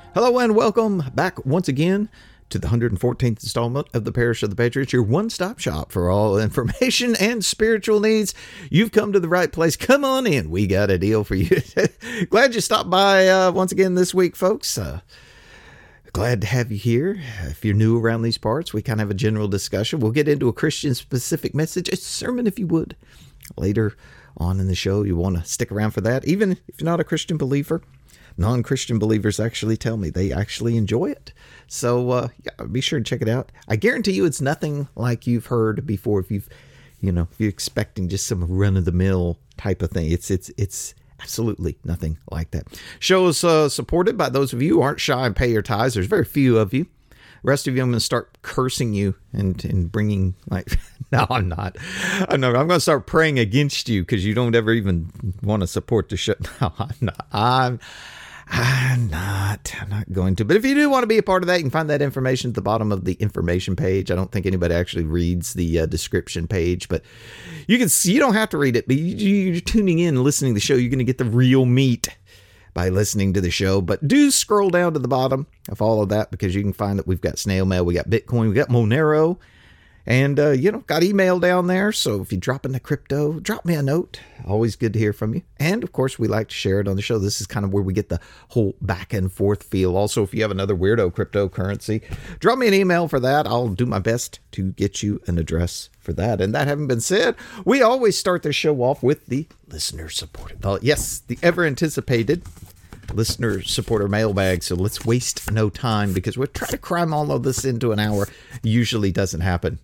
Hello and welcome back once again to the 114th installment of the Parish of the Patriots, your one-stop shop for all information and spiritual needs. You've come to the right place. Come on in. We got a deal for you. Glad you stopped by once again this week, folks. Glad to have you here. If you're new around these parts, we kind of have a general discussion. We'll get into a Christian-specific message, a sermon if you would. Later on in the show, you want to stick around for that. Even if you're not a Christian believer, non-Christian believers actually tell me they actually enjoy it. So be sure to check it out. I guarantee you it's nothing like you've heard before. If you're expecting just some run-of-the-mill type of thing, it's absolutely nothing like that. Show is supported by those of you who aren't shy and pay your tithes. There's very few of you. The rest of you, I'm going to start cursing you and bringing, no, I'm not. I'm going to start praying against you because you don't ever even want to support the show. No, I'm not. I'm not going to. But if you do want to be a part of that, you can find that information at the bottom of the information page. I don't think anybody actually reads the description page, but you can see, you don't have to read it, but you're tuning in and listening to the show. You're going to get the real meat by listening to the show. But do scroll down to the bottom of all of that because you can find that we've got snail mail, we got Bitcoin, we got Monero, and, got email down there. So if you drop into crypto, drop me a note. Always good to hear from you. And, of course, we like to share it on the show. This is kind of where we get the whole back and forth feel. Also, if you have another weirdo cryptocurrency, drop me an email for that. I'll do my best to get you an address for that. And that having been said, we always start the show off with the listener-supported. The ever-anticipated listener-supporter mailbag. So let's waste no time because we'll try to cram all of this into an hour. Usually doesn't happen.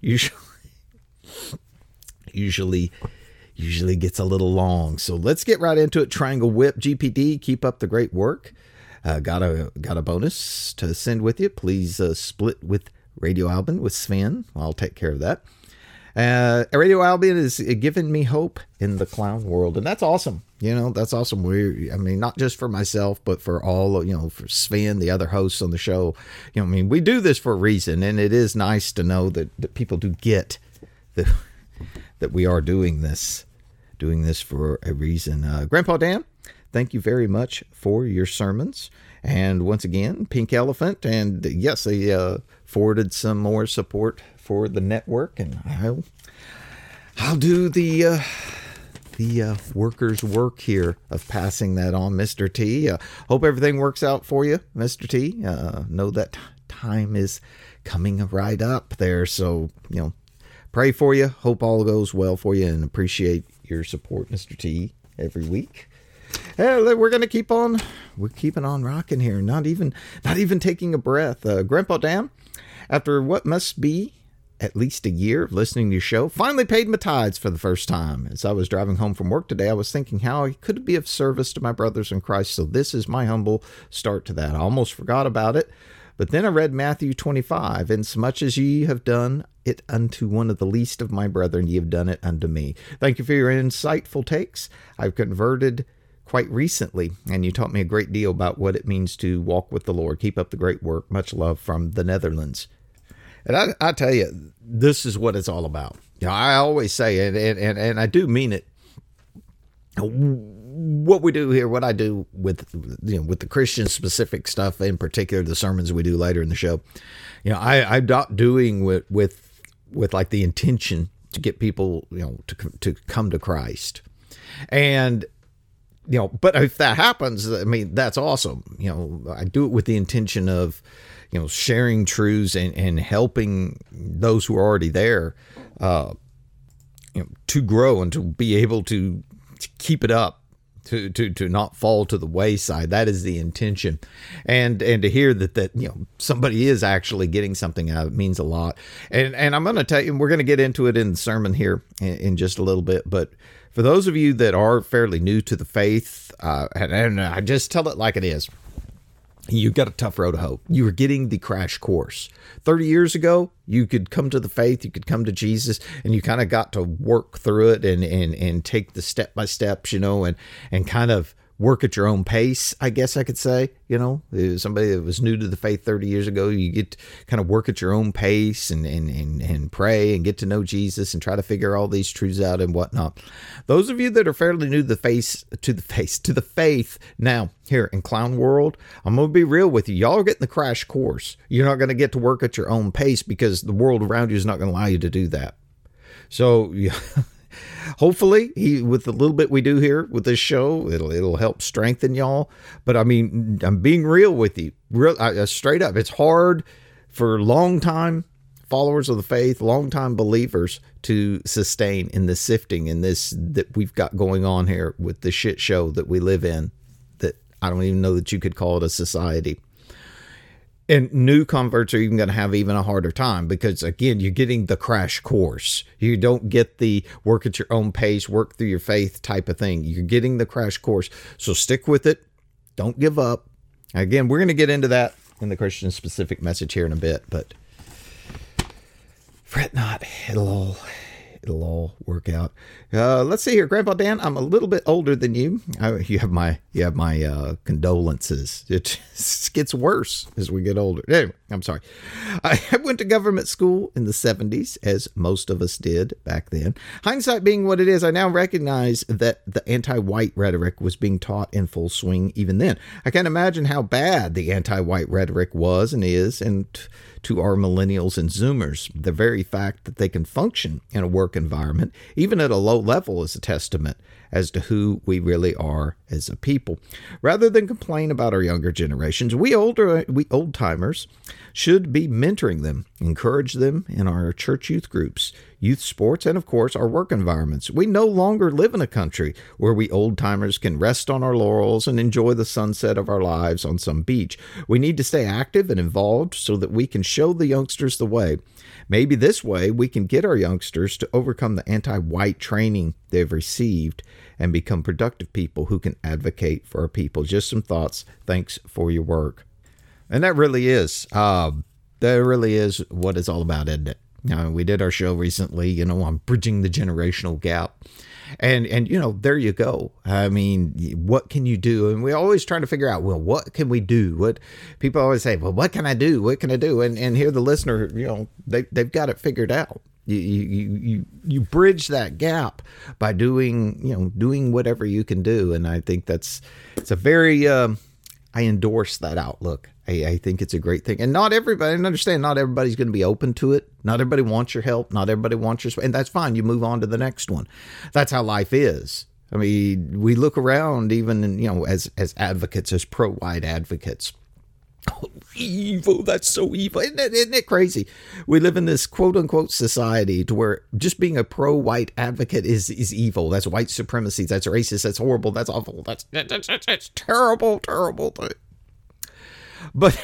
Usually gets a little long. So let's get right into it. Triangle Whip GPD, keep up the great work. Got a bonus to send with you. Please split with Radio Albion with Sven. I'll take care of that. Radio Albion is giving me hope in the clown world, and that's awesome. That's awesome. Not just for myself, but for all, for Sven, the other hosts on the show. We do this for a reason, and it is nice to know that people do get that we are doing this for a reason. Grandpa Dan, thank you very much for your sermons. And once again, Pink Elephant, and yes, they forwarded some more support for the network, and I'll do the workers' work here of passing that on, Mr. T. Hope everything works out for you, Mr. T. Know that time is coming right up there, so pray for you. Hope all goes well for you, and appreciate your support, Mr. T, every week. We're going to keep on. We're keeping on rocking here. Not even taking a breath. Grandpa Dan, after what must be at least a year of listening to your show, finally paid my tithes for the first time. As I was driving home from work today, I was thinking how I could be of service to my brothers in Christ. So this is my humble start to that. I almost forgot about it. But then I read Matthew 25, insomuch as ye have done it unto one of the least of my brethren, ye have done it unto me. Thank you for your insightful takes. I've converted quite recently, and you taught me a great deal about what it means to walk with the Lord. Keep up the great work. Much love from the Netherlands. And I tell you, this is what it's all about. I always say, and I do mean it. What we do here, what I do with the Christian specific stuff, in particular the sermons we do later in the show, I'm not doing with like the intention to get people to come to Christ, and but if that happens, that's awesome. I do it with the intention of sharing truths and helping those who are already there to grow and to be able to keep it up, to not fall to the wayside. That is the intention. And to hear that somebody is actually getting something out of it means a lot. And I'm going to tell you, we're going to get into it in the sermon here in just a little bit, but for those of you that are fairly new to the faith, and I just tell it like it is, you've got a tough road to hoe. You are getting the crash course. 30 years ago, you could come to the faith, you could come to Jesus, and you kind of got to work through it and take the step by steps, and kind of work at your own pace, I guess I could say. Somebody that was new to the faith 30 years ago, you get to kind of work at your own pace and pray and get to know Jesus and try to figure all these truths out and whatnot. Those of you that are fairly new to the faith now here in Clown World, I'm going to be real with you. Y'all are getting the crash course. You're not going to get to work at your own pace because the world around you is not going to allow you to do that. So, hopefully, with the little bit we do here with this show, it'll help strengthen y'all. But I mean, I'm being real with you, straight up. It's hard for long-time followers of the faith, long-time believers to sustain in the sifting in this that we've got going on here with the shit show that we live in. That I don't even know that you could call it a society. And new converts are even going to have even a harder time because, again, you're getting the crash course. You don't get the work at your own pace, work through your faith type of thing. You're getting the crash course. So stick with it. Don't give up. Again, we're going to get into that in the Christian specific message here in a bit, but fret not. It'll all work out. Let's see here, Grandpa Dan. I'm a little bit older than you. You have my condolences. It gets worse as we get older. Anyway, I'm sorry. I went to government school in the 70s, as most of us did back then. Hindsight being what it is, I now recognize that the anti-white rhetoric was being taught in full swing even then. I can't imagine how bad the anti-white rhetoric was and is, and to our millennials and Zoomers, the very fact that they can function in a work environment, even at a low level, is a testament as to who we really are as a people. Rather than complain about our younger generations, we old timers should be mentoring them, encourage them in our church youth groups, youth sports, and of course our work environments. We no longer live in a country where we old timers can rest on our laurels and enjoy the sunset of our lives on some beach. We need to stay active and involved so that we can show the youngsters the way. Maybe this way we can get our youngsters to overcome the anti-white training they've received and become productive people who can advocate for our people. Just some thoughts. Thanks for your work. And that really is what it's all about, isn't it? We did our show recently, on bridging the generational gap. And there you go. I mean, what can you do? And we always try to figure out, well, what can we do? What people always say, well, what can I do? What can I do? And here the listener, they've got it figured out. You bridge that gap by doing whatever you can do. And I think it's a very, I endorse that outlook. I think it's a great thing. And not everybody, and understand, not everybody's going to be open to it. Not everybody wants your help. Not everybody wants your, and that's fine. You move on to the next one. That's how life is. I mean, we look around even, as advocates, as pro-white advocates. Oh, evil. That's so evil. Isn't it crazy? We live in this quote unquote society to where just being a pro-white advocate is evil. That's white supremacy. That's racist. That's horrible. That's awful. That's terrible, terrible thing. But,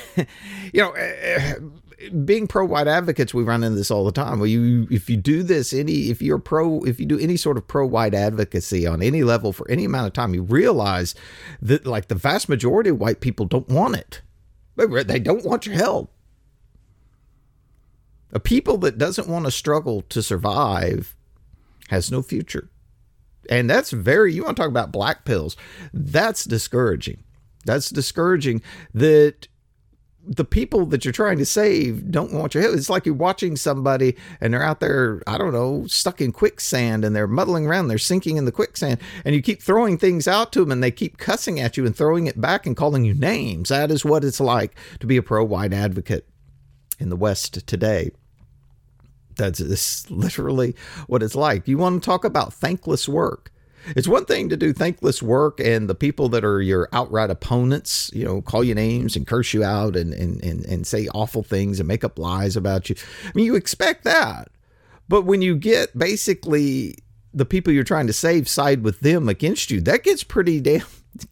being pro-white advocates, we run into this all the time. Well, if you do any sort of pro-white advocacy on any level for any amount of time, you realize that like the vast majority of white people don't want it. They don't want your help. A people that doesn't want to struggle to survive has no future. And that's you want to talk about black pills. That's discouraging. That's discouraging that the people that you're trying to save don't want your help. It's like you're watching somebody and they're out there, I don't know, stuck in quicksand and they're muddling around. They're sinking in the quicksand and you keep throwing things out to them and they keep cussing at you and throwing it back and calling you names. That is what it's like to be a pro-white advocate in the West today. That's literally what it's like. You want to talk about thankless work. It's one thing to do thankless work and the people that are your outright opponents, call you names and curse you out and say awful things and make up lies about you. I mean, you expect that. But when you get basically the people you're trying to save side with them against you, that gets pretty damn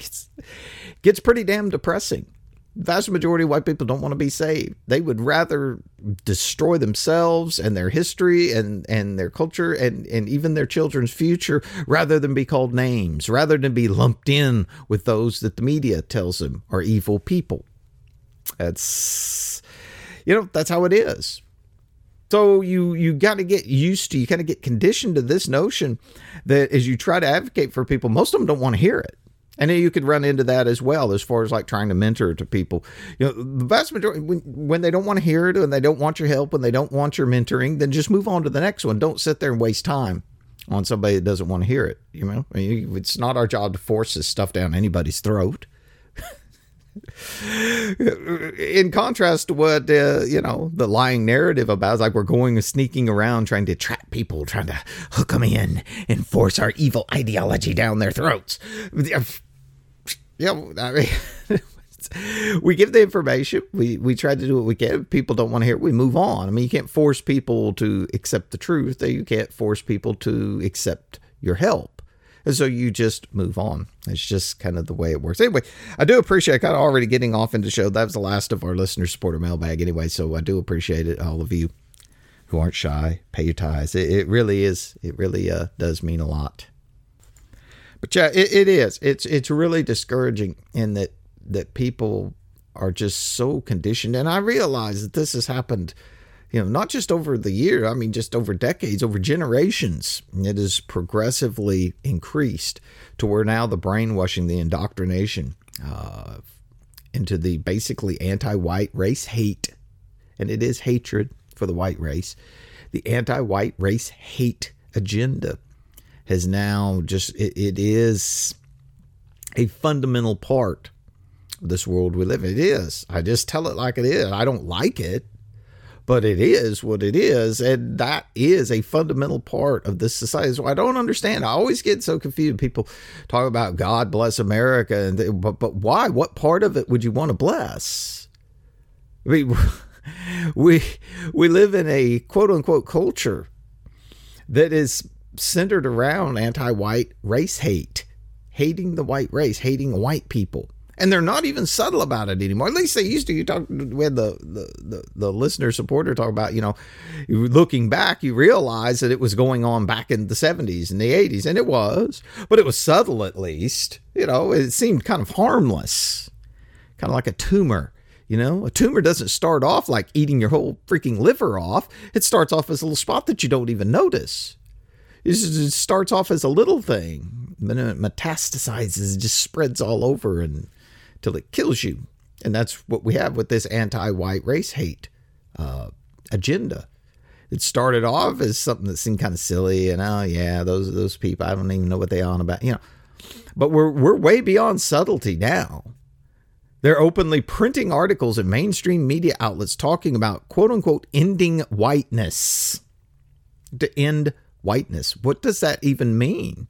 depressing. The vast majority of white people don't want to be saved. They would rather destroy themselves and their history and their culture and even their children's future rather than be called names, rather than be lumped in with those that the media tells them are evil people. That's how it is. So you got to get used to, you kind of get conditioned to this notion that as you try to advocate for people, most of them don't want to hear it. And then you could run into that as well, as far as like trying to mentor to people. The vast majority, when they don't want to hear it and they don't want your help and they don't want your mentoring, then just move on to the next one. Don't sit there and waste time on somebody that doesn't want to hear it. It's not our job to force this stuff down anybody's throat. In contrast to what, the lying narrative about is like we're going and sneaking around trying to trap people, trying to hook them in and force our evil ideology down their throats. We give the information. We try to do what we can. If people don't want to hear it, we move on. You can't force people to accept the truth. You can't force people to accept your help. And so you just move on. It's just kind of the way it works. Anyway, I do appreciate kind of already getting off into the show. That was the last of our listener supporter mailbag anyway. So I do appreciate it. All of you who aren't shy, pay your tithes. It really is. It really does mean a lot. But yeah, it is. It's really discouraging in that people are just so conditioned. And I realize that this has happened, not just over the year, just over decades, over generations. It has progressively increased to where now the brainwashing, the indoctrination into the basically anti-white race hate, and it is hatred for the white race, the anti-white race hate agenda has now it is a fundamental part of this world we live in. It is. I just tell it like it is. I don't like it. But it is what it is, and that is a fundamental part of this society. So I don't understand. I always get so confused. People talk about God bless America, but why? What part of it would you want to bless? We live in a quote unquote culture that is centered around anti-white race hate, hating the white race, hating white people. And they're not even subtle about it anymore. At least they used to. We had the listener supporter talk about, looking back, you realize that it was going on back in the 70s and the 80s. And it was. But it was subtle at least. It seemed kind of harmless. Kind of like a tumor. A tumor doesn't start off like eating your whole freaking liver off. It starts off as a little spot that you don't even notice. It starts off as a little thing. Then it metastasizes, it just spreads all over until it kills you. And that's what we have with this anti-white race hate agenda. It started off as something that seemed kind of silly, and those people, I don't even know what they're on about, But we're way beyond subtlety now. They're openly printing articles in mainstream media outlets talking about quote unquote ending whiteness. To end whiteness. What does that even mean?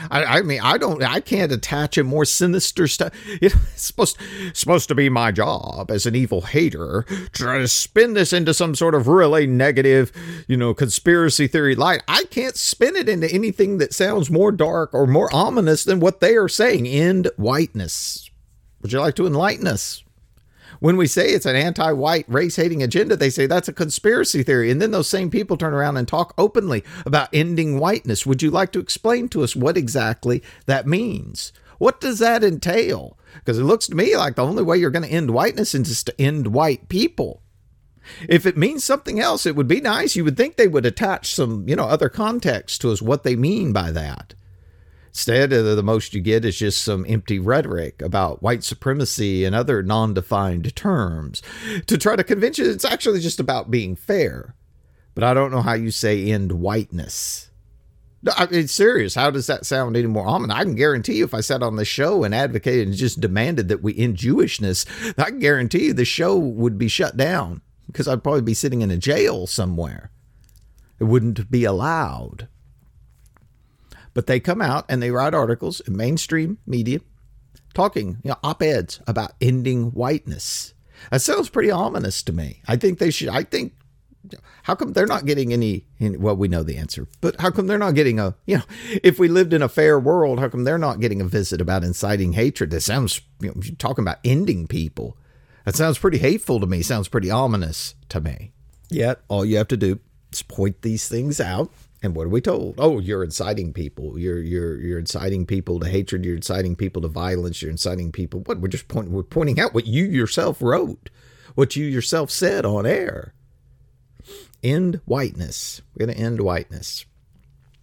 I can't attach a more sinister stuff. It's supposed to be my job as an evil hater to try to spin this into some sort of really negative, conspiracy theory light. I can't spin it into anything that sounds more dark or more ominous than what they are saying. End whiteness. Would you like to enlighten us? When we say it's an anti-white race-hating agenda, they say that's a conspiracy theory. And then those same people turn around and talk openly about ending whiteness. Would you like to explain to us what exactly that means? What does that entail? Because it looks to me like the only way you're going to end whiteness is just to end white people. If it means something else, it would be nice. You would think they would attach some, other context to us, what they mean by that. Instead, the most you get is just some empty rhetoric about white supremacy and other non-defined terms to try to convince you it's actually just about being fair. But I don't know how you say end whiteness. It's serious. How does that sound any more ominous? I can guarantee you if I sat on the show and advocated and just demanded that we end Jewishness, I can guarantee you the show would be shut down because I'd probably be sitting in a jail somewhere. It wouldn't be allowed. But they come out and they write articles in mainstream media talking, op-eds about ending whiteness. That sounds pretty ominous to me. I think they should. How come they're not getting any, well, we know the answer, but how come they're not getting if we lived in a fair world, how come they're not getting a visit about inciting hatred? That sounds, talking about ending people. That sounds pretty hateful to me. Sounds pretty ominous to me. Yet all you have to do is point these things out. And what are we told? Oh, you're inciting people. You're inciting people to hatred. You're inciting people to violence. You're inciting people. What? We're pointing out what you yourself wrote, what you yourself said on air. End whiteness. We're going to end whiteness.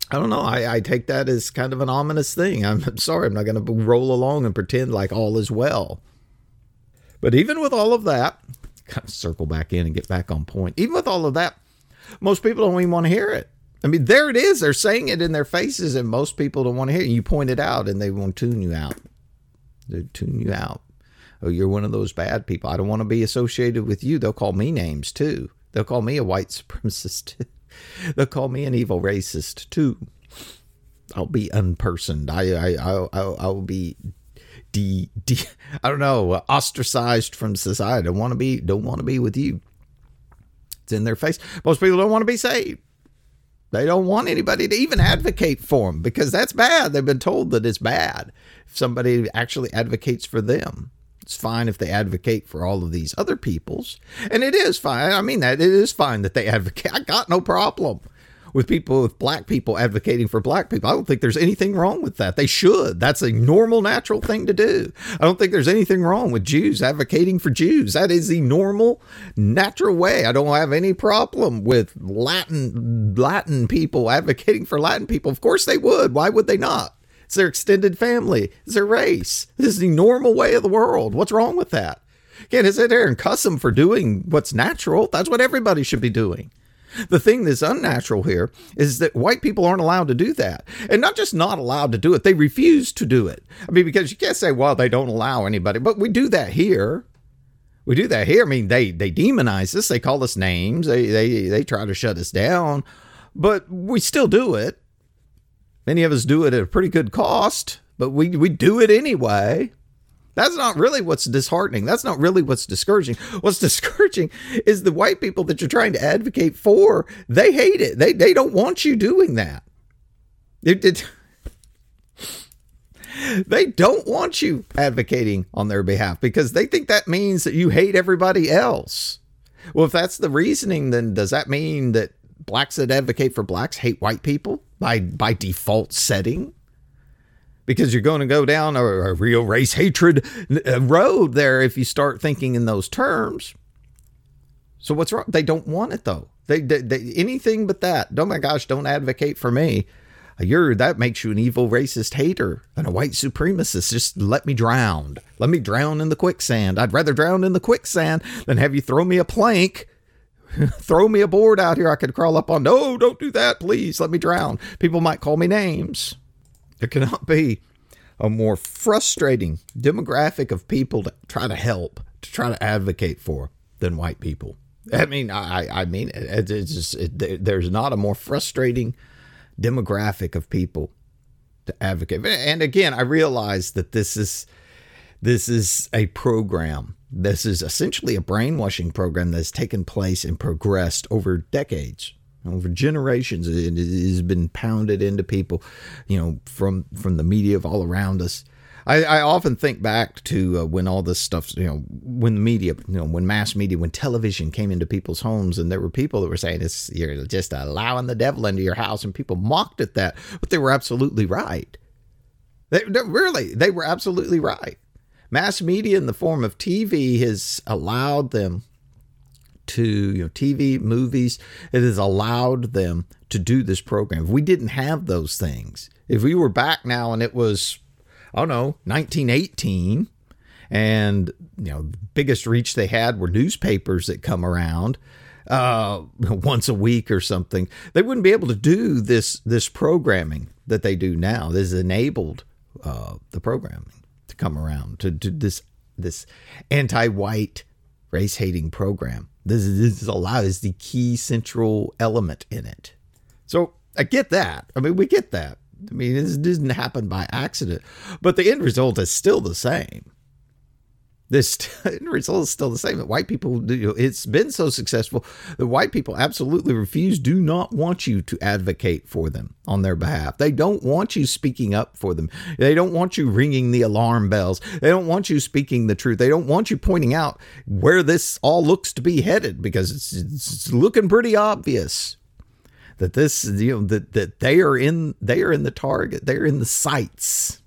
I don't know. I take that as kind of an ominous thing. I'm sorry. I'm not going to roll along and pretend like all is well. But even with all of that, kind of circle back in and get back on point. Even with all of that, most people don't even want to hear it. I mean, there it is. They're saying it in their faces, and most people don't want to hear it. You point it out, and they want to tune you out. They tune you out. Oh, you're one of those bad people. I don't want to be associated with you. They'll call me names, too. They'll call me a white supremacist. They'll call me an evil racist, too. I'll be unpersoned. I'll be I don't know, ostracized from society. Don't want to be with you. It's in their face. Most people don't want to be saved. They don't want anybody to even advocate for them because that's bad. They've been told that it's bad if somebody actually advocates for them. It's fine if they advocate for all of these other peoples. And it is fine. I mean, that it is fine that they advocate. I got no problem with black people advocating for black people. I don't think there's anything wrong with that. They should. That's a normal, natural thing to do. I don't think there's anything wrong with Jews advocating for Jews. That is the normal, natural way. I don't have any problem with Latin people advocating for Latin people. Of course they would. Why would they not? It's their extended family. It's their race. This is the normal way of the world. What's wrong with that? Can't sit there and cuss them for doing what's natural. That's what everybody should be doing. The thing that's unnatural here is that white people aren't allowed to do that. And not just not allowed to do it, they refuse to do it. I mean, because you can't say, well, they don't allow anybody, but we do that here. We do that here. I mean, they demonize us. They call us names. They try to shut us down, but we still do it. Many of us do it at a pretty good cost, but we do it anyway. That's not really what's disheartening. That's not really what's discouraging. What's discouraging is the white people that you're trying to advocate for. They hate it. They don't want you doing that. They don't want you advocating on their behalf because they think that means that you hate everybody else. Well, if that's the reasoning, then does that mean that blacks that advocate for blacks hate white people by default setting? Because you're going to go down a real race hatred road there if you start thinking in those terms. So what's wrong? They don't want it, though. They anything but that. Oh, my gosh, don't advocate for me. That makes you an evil racist hater and a white supremacist. Just let me drown. Let me drown in the quicksand. I'd rather drown in the quicksand than have you throw me a plank. Throw me a board out here I could crawl up on. No, don't do that, please. Let me drown. People might call me names. There cannot be a more frustrating demographic of people to try to help, to try to advocate for than white people. I mean, I mean, there's not a more frustrating demographic of people to advocate. And again, I realize that this is a program. This is essentially a brainwashing program that's taken place and progressed over decades. Over generations, it has been pounded into people, from the media of all around us. I often think back to when all this stuff, when the media, when mass media, when television came into people's homes, and there were people that were saying, you're just allowing the devil into your house, and people mocked at that, but they were absolutely right. They were absolutely right. Mass media in the form of TV has allowed them to, TV, movies, it has allowed them to do this program. If we didn't have those things, if we were back now and it was, 1918, and, the biggest reach they had were newspapers that come around once a week or something, they wouldn't be able to do this programming that they do now. This has enabled the programming to come around to this anti-white race-hating program. This is the key central element in it. So I get that. I mean, we get that. I mean, this didn't happen by accident, but the end result is still the same. This end result is still the same. That white people, it's been so successful that white people absolutely do not want you to advocate for them on their behalf. They don't want you speaking up for them. They don't want you ringing the alarm bells. They don't want you speaking the truth. They don't want you pointing out where this all looks to be headed, because it's looking pretty obvious that this, that they are in the target. They're in the sights.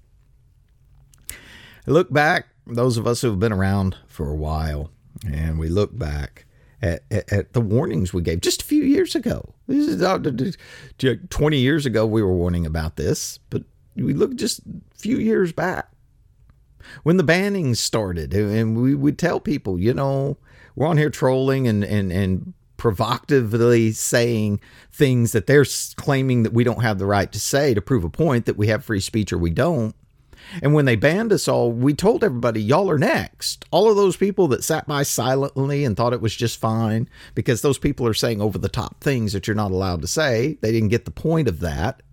Look back. Those of us who have been around for a while, and we look back at the warnings we gave just a few years ago. This is 20 years ago we were warning about this, but we look just a few years back when the bannings started, and we would tell people, we're on here trolling and provocatively saying things that they're claiming that we don't have the right to say to prove a point that we have free speech or we don't. And when they banned us all, we told everybody, y'all are next. All of those people that sat by silently and thought it was just fine, because those people are saying over the top things that you're not allowed to say. They didn't get the point of that.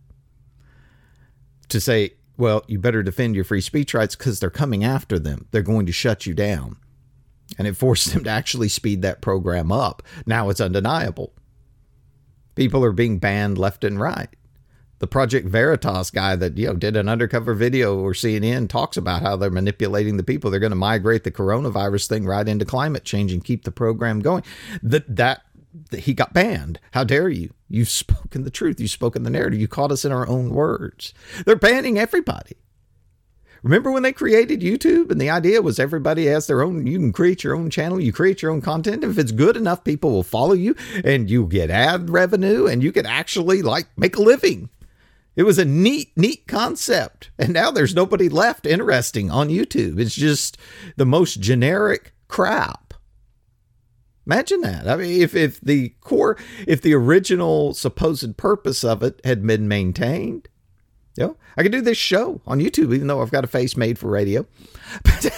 To say, well, you better defend your free speech rights because they're coming after them. They're going to shut you down. And it forced them to actually speed that program up. Now it's undeniable. People are being banned left and right. The Project Veritas guy that, did an undercover video or CNN talks about how they're manipulating the people. They're going to migrate the coronavirus thing right into climate change and keep the program going. That he got banned. How dare you? You've spoken the truth. You've spoken the narrative. You caught us in our own words. They're banning everybody. Remember when they created YouTube and the idea was everybody has their own, you can create your own channel, you create your own content. If it's good enough, people will follow you and you get ad revenue and you can actually make a living. It was a neat concept. And now there's nobody left interesting on YouTube. It's just the most generic crap. Imagine that. I mean, if the original supposed purpose of it had been maintained, I could do this show on YouTube, even though I've got a face made for radio. But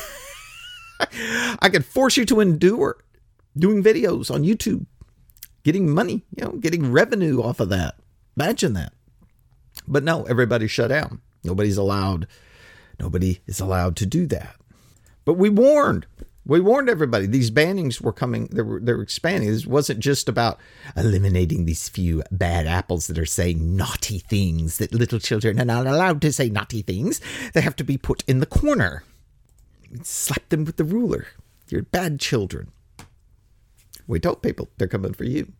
I could force you to endure doing videos on YouTube, getting money, getting revenue off of that. Imagine that. But no, everybody's shut down. Nobody is allowed to do that. But we warned everybody. These bannings were coming. They're expanding. This wasn't just about eliminating these few bad apples that are saying naughty things, that little children are not allowed to say naughty things. They have to be put in the corner. Slap them with the ruler. You're bad children. We told people they're coming for you.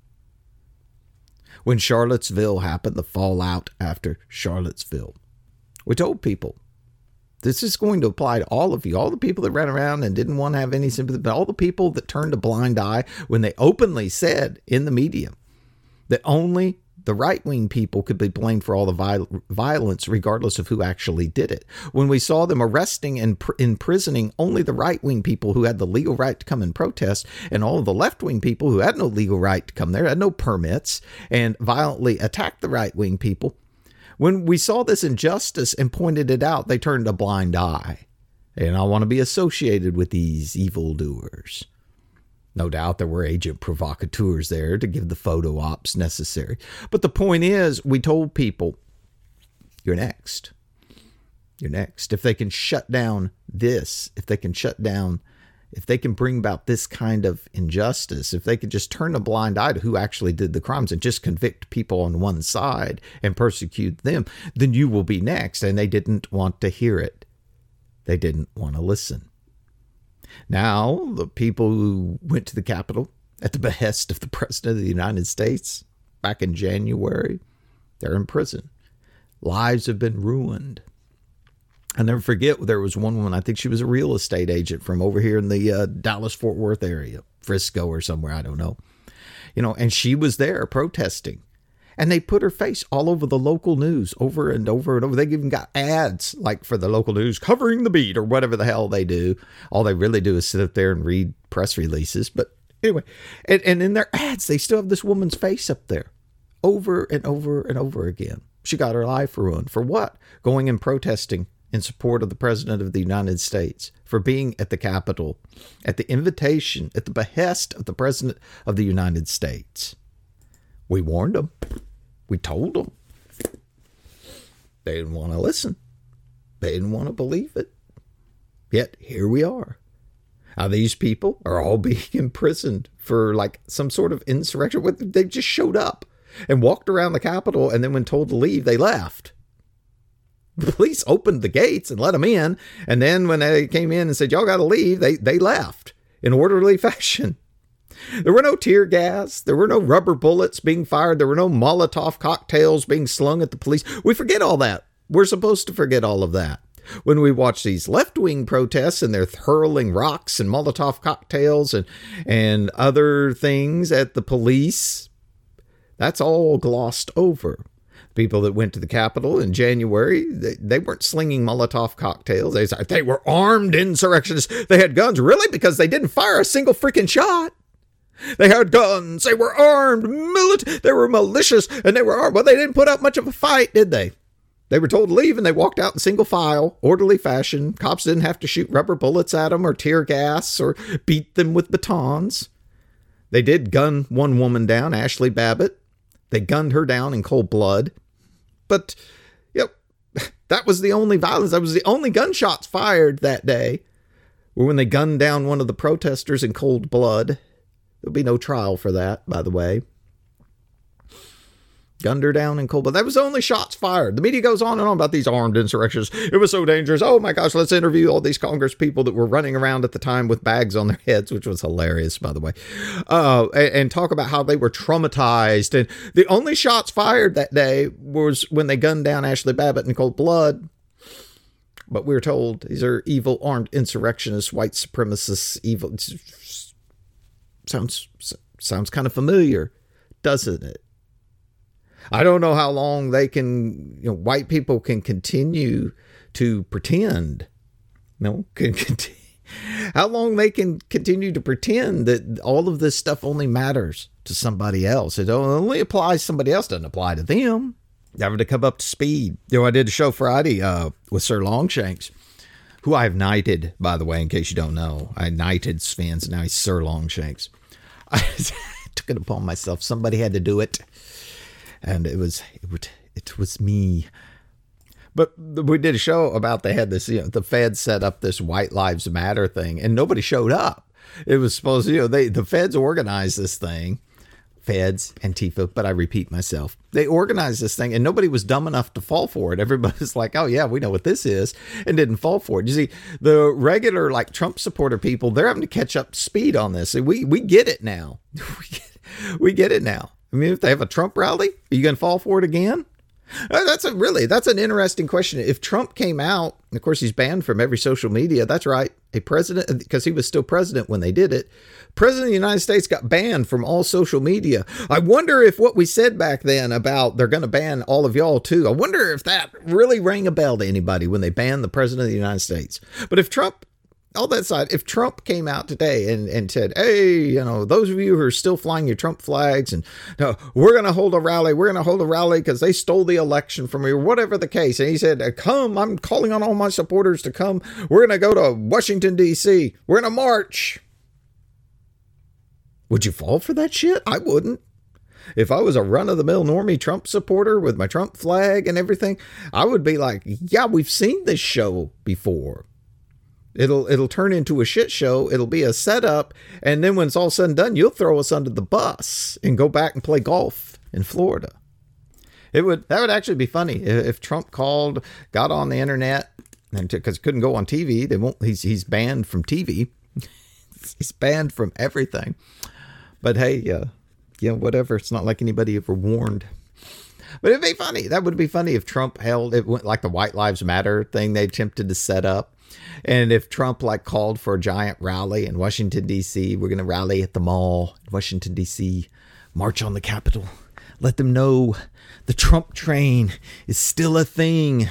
When Charlottesville happened, the fallout after Charlottesville, we told people, this is going to apply to all of you, all the people that ran around and didn't want to have any sympathy, but all the people that turned a blind eye when they openly said in the media that only the right-wing people could be blamed for all the violence, regardless of who actually did it. When we saw them arresting and imprisoning only the right-wing people who had the legal right to come and protest, and all of the left-wing people who had no legal right to come there, had no permits, and violently attacked the right-wing people. When we saw this injustice and pointed it out, they turned a blind eye. And I want to be associated with these evildoers. No doubt there were agent provocateurs there to give the photo ops necessary. But the point is, we told people, you're next. You're next. If they can shut down this, if they can bring about this kind of injustice, if they could just turn a blind eye to who actually did the crimes and just convict people on one side and persecute them, then you will be next. And they didn't want to hear it. They didn't want to listen. Now, the people who went to the Capitol at the behest of the President of the United States back in January, they're in prison. Lives have been ruined. I'll never forget, there was one woman, I think she was a real estate agent from over here in the Dallas-Fort Worth area, Frisco or somewhere, I don't know. And she was there protesting. And they put her face all over the local news over and over and over. They even got ads for the local news covering the beat or whatever the hell they do. All they really do is sit up there and read press releases. But anyway, and in their ads, they still have this woman's face up there over and over and over again. She got her life ruined. For what? Going and protesting in support of the President of the United States, for being at the Capitol at the invitation, at the behest of the President of the United States. We warned them. We told them. They didn't want to listen. They didn't want to believe it. Yet here we are. Now these people are all being imprisoned for some sort of insurrection. They just showed up and walked around the Capitol, and then when told to leave, they left. The police opened the gates and let them in, and then when they came in and said, y'all got to leave, they left in orderly fashion. There were no tear gas. There were no rubber bullets being fired. There were no Molotov cocktails being slung at the police. We forget all that. We're supposed to forget all of that. When we watch these left-wing protests and they're hurling rocks and Molotov cocktails and other things at the police, that's all glossed over. People that went to the Capitol in January, they weren't slinging Molotov cocktails. They were armed insurrectionists. They had guns. Really? Because they didn't fire a single freaking shot. They had guns. They were armed. They were malicious, and they were armed. Well, they didn't put up much of a fight, did they? They were told to leave, and they walked out in single file, orderly fashion. Cops didn't have to shoot rubber bullets at them or tear gas or beat them with batons. They did gun one woman down, Ashley Babbitt. They gunned her down in cold blood. But, that was the only violence. That was the only gunshots fired that day were when they gunned down one of the protesters in cold blood. There'll be no trial for that, by the way. Gunned her down in cold blood. That was the only shots fired. The media goes on and on about these armed insurrections. It was so dangerous. Oh my gosh, let's interview all these Congress people that were running around at the time with bags on their heads, which was hilarious, by the way. And talk about how they were traumatized. And the only shots fired that day was when they gunned down Ashley Babbitt in cold blood. But we were told these are evil armed insurrectionists, white supremacists, evil. Sounds kind of familiar, doesn't it? I don't know how long they can, white people can continue to pretend, how long they can continue to pretend that all of this stuff only matters to somebody else. It only applies to somebody else, doesn't apply to them. Having to come up to speed. I did a show Friday with Sir Longshanks, who I have knighted, by the way, in case you don't know. I knighted Sven's, now he's Sir Longshanks. I took it upon myself. Somebody had to do it. And it was me. But we did a show about they had this, the Feds set up this White Lives Matter thing, and nobody showed up. It was supposed to, the Feds organized this thing. Feds, Antifa, but I repeat myself. They organized this thing, and nobody was dumb enough to fall for it. Everybody's like, oh yeah, we know what this is, and didn't fall for it. You see, the regular, Trump supporter people, they're having to catch up to speed on this. We get it now. We get it now. I mean, if they have a Trump rally, are you going to fall for it again? That's an interesting question. If Trump came out, and of course he's banned from every social media. That's right. A president, because he was still president when they did it. President of the United States got banned from all social media. I wonder if what we said back then about they're going to ban all of y'all too. I wonder if that really rang a bell to anybody when they banned the president of the United States. But if Trump, all that side, if Trump came out today and said, hey, those of you who are still flying your Trump flags and no, we're going to hold a rally because they stole the election from me or whatever the case. And he said, come, I'm calling on all my supporters to come. We're going to go to Washington, D.C. We're going to march. Would you fall for that shit? I wouldn't. If I was a run-of-the-mill normie Trump supporter with my Trump flag and everything, I would be like, yeah, we've seen this show before. It'll turn into a shit show. It'll be a setup. And then when it's all said and done, you'll throw us under the bus and go back and play golf in Florida. That would actually be funny if Trump got on the internet, and because he couldn't go on TV. He's banned from TV. He's banned from everything. But hey, whatever. It's not like anybody ever warned. But it'd be funny. That would be funny if Trump it went like the White Lives Matter thing they attempted to set up. And if Trump called for a giant rally in Washington, D.C., we're going to rally at the mall in Washington, D.C., march on the Capitol, let them know the Trump train is still a thing.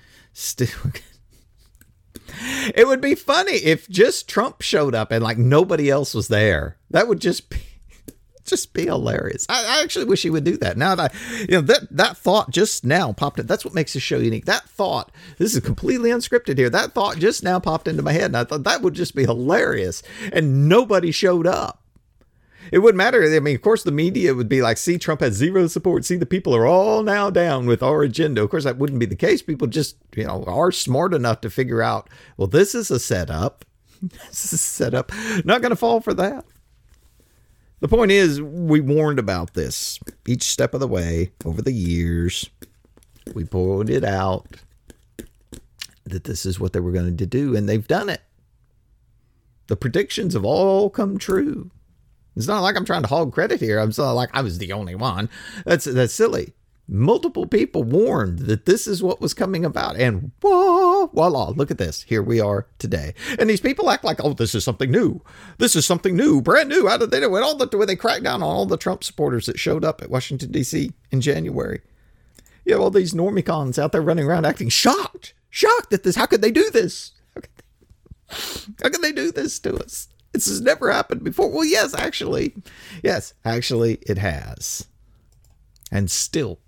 It would be funny if just Trump showed up and nobody else was there. That would just be hilarious. I actually wish he would do that. Now that that thought just now popped in. That's what makes this show unique. That thought, this is completely unscripted here. That thought just now popped into my head, and I thought that would just be hilarious. And nobody showed up. It wouldn't matter. I mean, of course, the media would be like, see, Trump has zero support. See, the people are all now down with our agenda. Of course, that wouldn't be the case. People just, are smart enough to figure out, well, this is a setup. This is a setup. Not going to fall for that. The point is, we warned about this each step of the way over the years. We pointed out that this is what they were going to do, and they've done it. The predictions have all come true. It's not like I'm trying to hog credit here. I'm not like I was the only one. That's silly. Multiple people warned that this is what was coming about. And voila, look at this. Here we are today. And these people act like, oh, this is something new. This is something new, brand new. How did they do it? When they cracked down on all the Trump supporters that showed up at Washington, D.C. in January. You have all these normicons out there running around acting shocked at this. How could they do this? How could they do this to us? This has never happened before. Well, yes, actually, it has. And still,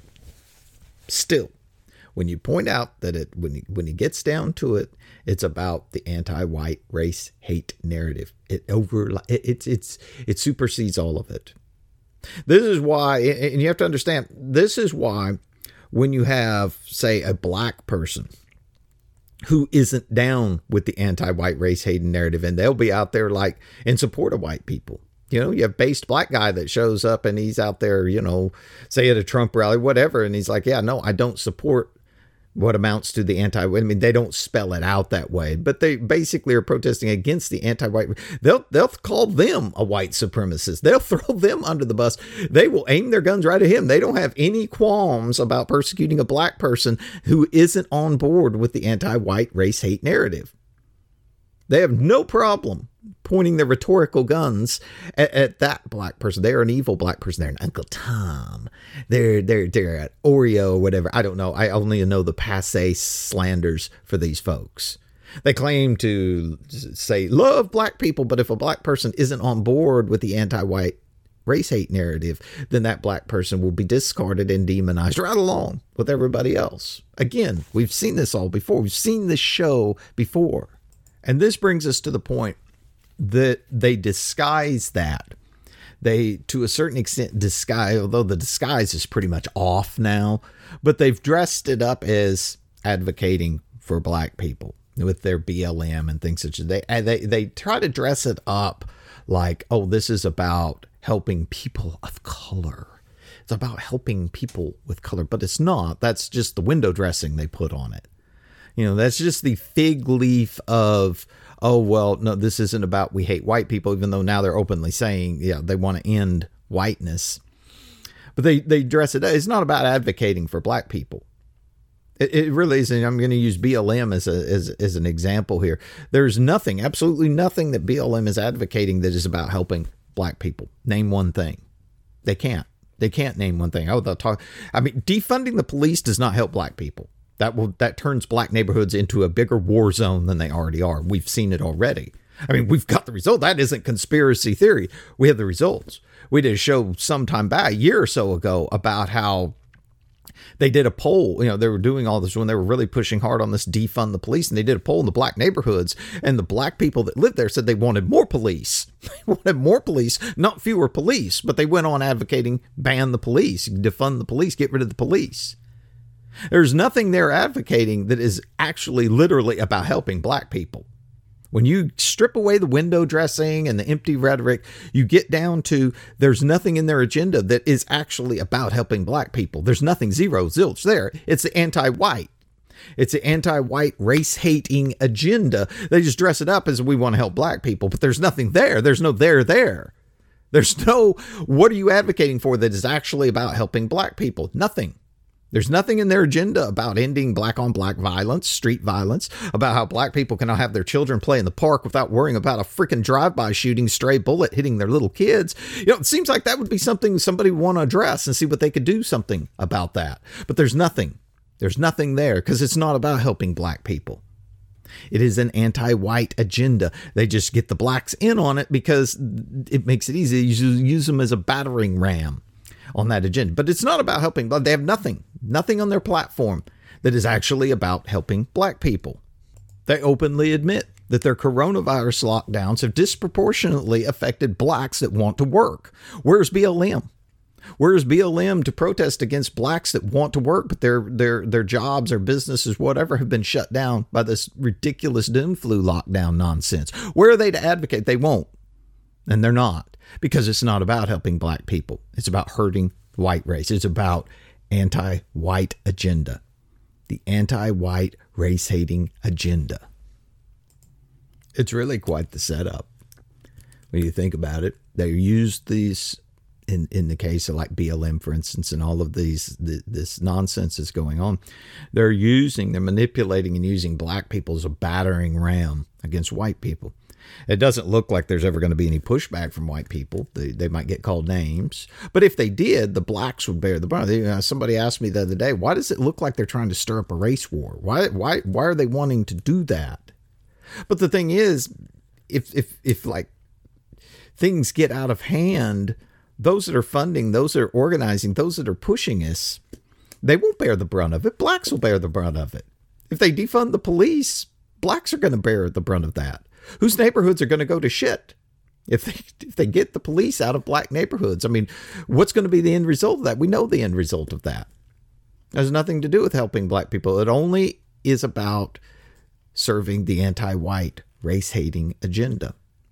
when you point out that when it gets down to it, it's about the anti-white race hate narrative. It supersedes all of it. This is why, and you have to understand, this is why when you have, say, a black person who isn't down with the anti-white race hating narrative, and they'll be out there like in support of white people. You know, you have based black guy that shows up and he's out there, you know, say at a Trump rally, whatever. And he's like, yeah, no, I don't support what amounts to the I mean, they don't spell it out that way, but they basically are protesting against the anti-white. They'll call them a white supremacist. They'll throw them under the bus. They will aim their guns right at him. They don't have any qualms about persecuting a black person who isn't on board with the anti-white race hate narrative. They have no problem pointing their rhetorical guns at that black person. They're an evil black person. They're an Uncle Tom. They're at Oreo or whatever. I don't know. I only know the passé slanders for these folks. They claim to say, love black people, but if a black person isn't on board with the anti-white race hate narrative, then that black person will be discarded and demonized right along with everybody else. Again, we've seen this all before. We've seen this show before. And this brings us to the point that they disguise that. They, to a certain extent, disguise, although the disguise is pretty much off now, but they've dressed it up as advocating for black people with their BLM and things such as they try to dress it up like, oh, this is about helping people of color. It's about helping people with color, but it's not. That's just the window dressing they put on it. You know, that's just the fig leaf of, oh, well, no, this isn't about we hate white people, even though now they're openly saying, yeah, they want to end whiteness. But they dress it. It's not about advocating for black people. It really isn't. I'm going to use BLM as an example here. There's nothing, absolutely nothing that BLM is advocating that is about helping black people. Name one thing. They can't. They can't name one thing. Defunding the police does not help black people. That turns black neighborhoods into a bigger war zone than they already are. We've seen it already. I mean, we've got the result. That isn't conspiracy theory. We have the results. We did a show sometime back, a year or so ago, about how they did a poll. You know, they were doing all this when they were really pushing hard on this defund the police. And they did a poll in the black neighborhoods. And the black people that lived there said they wanted more police. They wanted more police, not fewer police. But they went on advocating ban the police, defund the police, get rid of the police. There's nothing they're advocating that is actually literally about helping black people. When you strip away the window dressing and the empty rhetoric, you get down to there's nothing in their agenda that is actually about helping black people. There's nothing, zero, zilch there. It's the anti-white. It's the anti-white race-hating agenda. They just dress it up as we want to help black people, but there's nothing there. There's no there. There's no what are you advocating for that is actually about helping black people? Nothing. There's nothing in their agenda about ending black-on-black violence, street violence, about how black people can now have their children play in the park without worrying about a freaking drive-by shooting, stray bullet hitting their little kids. You know, it seems like that would be something somebody would want to address and see what they could do something about that. But there's nothing. There's nothing there because it's not about helping black people. It is an anti-white agenda. They just get the blacks in on it because it makes it easy. You use them as a battering ram on that agenda. But it's not about helping. They have nothing on their platform that is actually about helping black people. They openly admit that their coronavirus lockdowns have disproportionately affected blacks that want to work. Where's BLM? Where's BLM to protest against blacks that want to work, but their jobs or businesses, whatever, have been shut down by this ridiculous doom flu lockdown nonsense? Where are they to advocate? They won't. And they're not, because it's not about helping black people. It's about hurting white race. It's about anti-white agenda, the anti-white race-hating agenda. It's really quite the setup when you think about it. They use these in the case of like BLM, for instance, and all of this nonsense is going on. They're manipulating and using black people as a battering ram against white people. It doesn't look like there's ever going to be any pushback from white people. They might get called names. But if they did, the blacks would bear the brunt. Somebody asked me the other day, why does it look like they're trying to stir up a race war? Why are they wanting to do that? But the thing is, if like things get out of hand, those that are funding, those that are organizing, those that are pushing us, they won't bear the brunt of it. Blacks will bear the brunt of it. If they defund the police, blacks are going to bear the brunt of that. Whose neighborhoods are going to go to shit if they get the police out of black neighborhoods? I mean, what's going to be the end result of that? We know the end result of that. It has nothing to do with helping black people. It only is about serving the anti-white, race-hating agenda.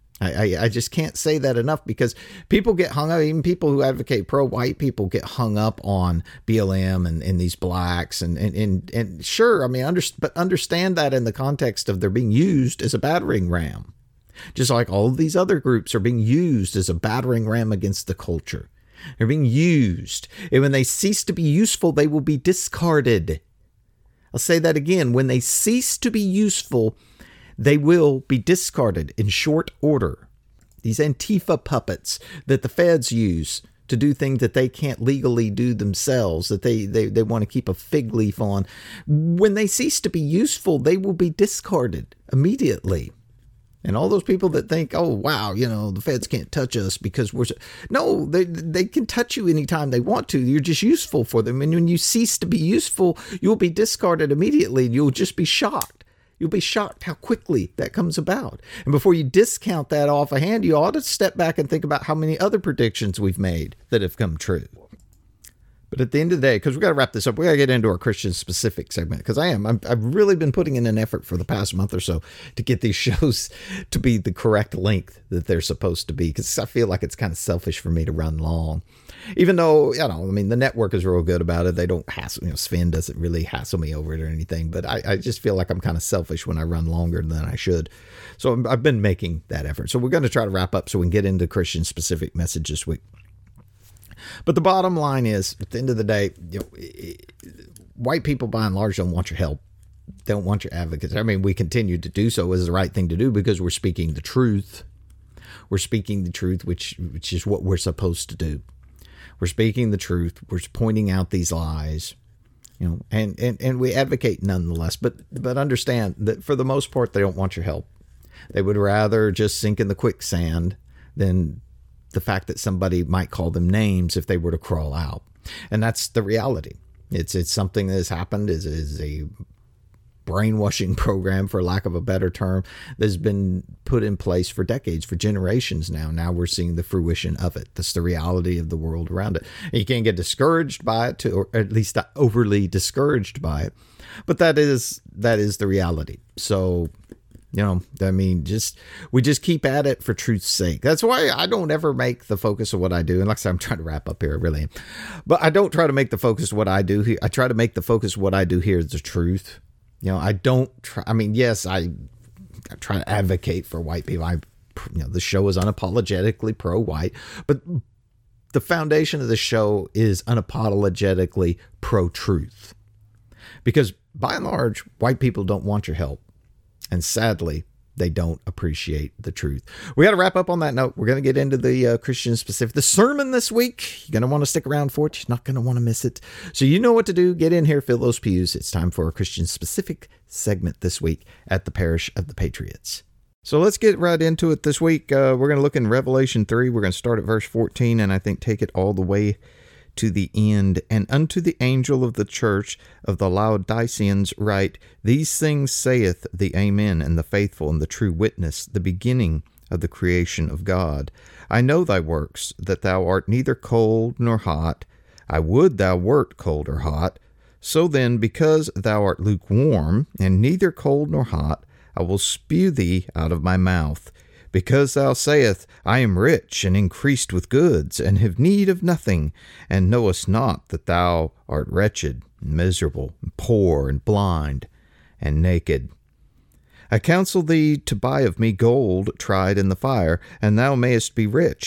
I just can't say that enough, because people get hung up, even people who advocate pro-white people get hung up on BLM and these blacks. And sure, I mean, but understand that in the context of they're being used as a battering ram. Just like all of these other groups are being used as a battering ram against the culture. They're being used. And when they cease to be useful, they will be discarded. I'll say that again. When they cease to be useful, they will be discarded in short order. These Antifa puppets that the feds use to do things that they can't legally do themselves, that they want to keep a fig leaf on. When they cease to be useful, they will be discarded immediately. And all those people that think, oh, wow, the feds can't touch us because no, they can touch you anytime they want to. You're just useful for them. And when you cease to be useful, you'll be discarded immediately. You'll just be shocked. You'll be shocked how quickly that comes about. And before you discount that off a hand, you ought to step back and think about how many other predictions we've made that have come true. But at the end of the day, because we've got to wrap this up, we got to get into our Christian specific segment, because I've really been putting in an effort for the past month or so to get these shows to be the correct length that they're supposed to be, because I feel like it's kind of selfish for me to run long. Even though, the network is real good about it. They don't hassle, Sven doesn't really hassle me over it or anything, but I just feel like I'm kind of selfish when I run longer than I should. So I've been making that effort. So we're going to try to wrap up so we can get into Christian specific message this week. But the bottom line is, at the end of the day, white people by and large don't want your help. They don't want your advocates. I mean, we continue to do so as the right thing to do because we're speaking the truth. We're speaking the truth, which is what we're supposed to do. We're speaking the truth. We're pointing out these lies, and we advocate nonetheless. But understand that for the most part, they don't want your help. They would rather just sink in the quicksand than the fact that somebody might call them names if they were to crawl out. And that's the reality. It's something that has happened, is a brainwashing program, for lack of a better term, that's been put in place for decades, for generations now. Now we're seeing the fruition of it. That's the reality of the world around it. And you can't get discouraged by it, or at least not overly discouraged by it. But that is the reality. So, we just keep at it for truth's sake. That's why I don't ever make the focus of what I do. And like I said, I'm trying to wrap up here, I really am. But I don't try to make the focus of what I do here. I try to make the focus of what I do here is the truth. I don't try. Yes, I try to advocate for white people. The show is unapologetically pro-white, but the foundation of the show is unapologetically pro-truth. Because by and large, white people don't want your help. And sadly, they don't appreciate the truth. We got to wrap up on that note. We're going to get into the Christian specific. The sermon this week, you're going to want to stick around for it. You're not going to want to miss it. So you know what to do. Get in here, fill those pews. It's time for a Christian specific segment this week at the Parish of the Patriots. So let's get right into it this week. We're going to look in Revelation 3. We're going to start at verse 14 and I think take it all the way to the end. And unto the angel of the church of the Laodiceans write, These things saith the Amen, and the faithful and the true witness, the beginning of the creation of God. I know thy works, that thou art neither cold nor hot. I would thou wert cold or hot. So then, because thou art lukewarm, and neither cold nor hot, I will spew thee out of my mouth. Because thou sayest, I am rich and increased with goods, and have need of nothing, and knowest not that thou art wretched, and miserable, and poor, and blind, and naked. I counsel thee to buy of me gold tried in the fire, and thou mayest be rich,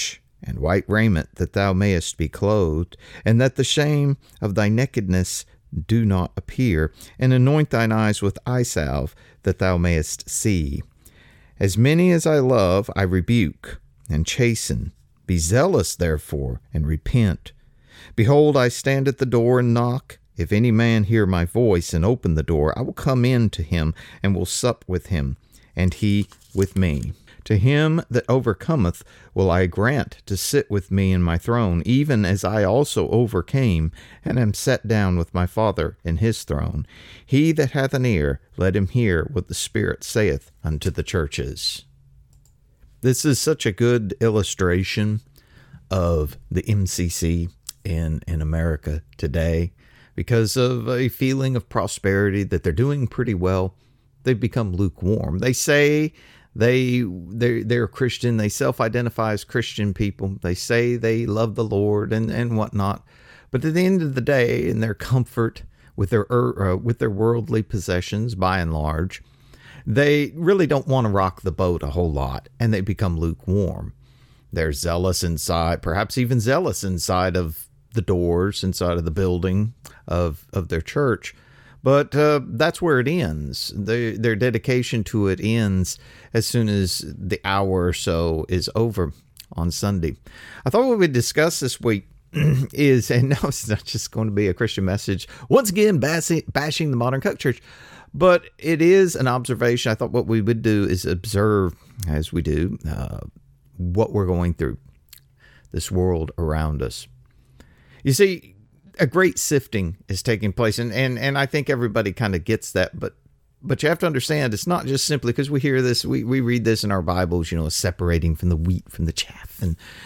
and white raiment, that thou mayest be clothed, and that the shame of thy nakedness do not appear, and anoint thine eyes with eye salve, that thou mayest see. As many as I love, I rebuke and chasten. Be zealous, therefore, and repent. Behold, I stand at the door and knock. If any man hear my voice and open the door, I will come in to him, and will sup with him, and he with me. To him that overcometh will I grant to sit with me in my throne, even as I also overcame, and am set down with my Father in his throne. He that hath an ear, let him hear what the Spirit saith unto the churches. This is such a good illustration of the MCC in America today. Because of a feeling of prosperity, that they're doing pretty well, they've become lukewarm. They say they're Christian. They self-identify as Christian people. They say they love the Lord and whatnot. But at the end of the day, in their comfort with their worldly possessions, by and large, they really don't want to rock the boat a whole lot, and they become lukewarm. They're zealous inside, perhaps even zealous inside of the doors, inside of the building of their church. But that's where it ends. Their dedication to it ends as soon as the hour or so is over on Sunday. I thought what we'd discuss this week is, and no, it's not just going to be a Christian message, once again bashing the modern Coke Church, but it is an observation. I thought what we would do is observe, as we do, what we're going through, this world around us. You see, a great sifting is taking place, and I think everybody kind of gets that, but you have to understand, it's not just simply because we hear this, we read this in our Bibles, separating from the wheat from the chaff,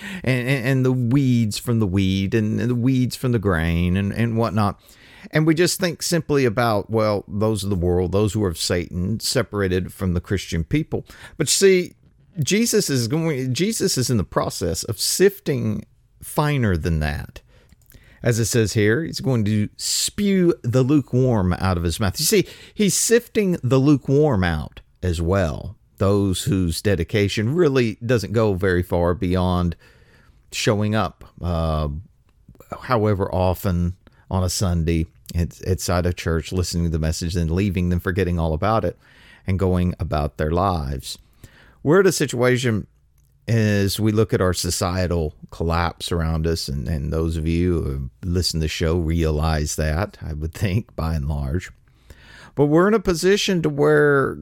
and the weeds from the weed, and the weeds from the grain, and whatnot. And we just think simply about, well, those of the world, those who are of Satan, separated from the Christian people. But see, Jesus is in the process of sifting finer than that. As it says here, he's going to spew the lukewarm out of his mouth. You see, he's sifting the lukewarm out as well. Those whose dedication really doesn't go very far beyond showing up, however often on a Sunday outside of church, listening to the message, then leaving, then forgetting all about it and going about their lives. We're at a situation, as we look at our societal collapse around us, and those of you who listen to the show realize that, I would think, by and large. But we're in a position to where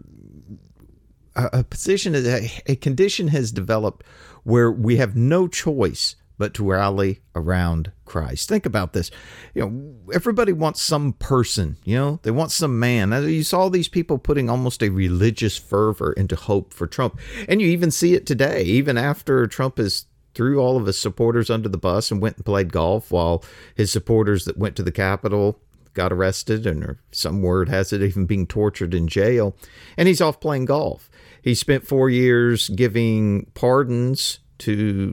a condition has developed where we have no choice but to rally around Christ. Think about this. Everybody wants some person, they want some man. You saw these people putting almost a religious fervor into hope for Trump. And you even see it today, even after Trump has threw all of his supporters under the bus and went and played golf, while his supporters that went to the Capitol got arrested, and some word has it even being tortured in jail. And he's off playing golf. He spent 4 years giving pardons to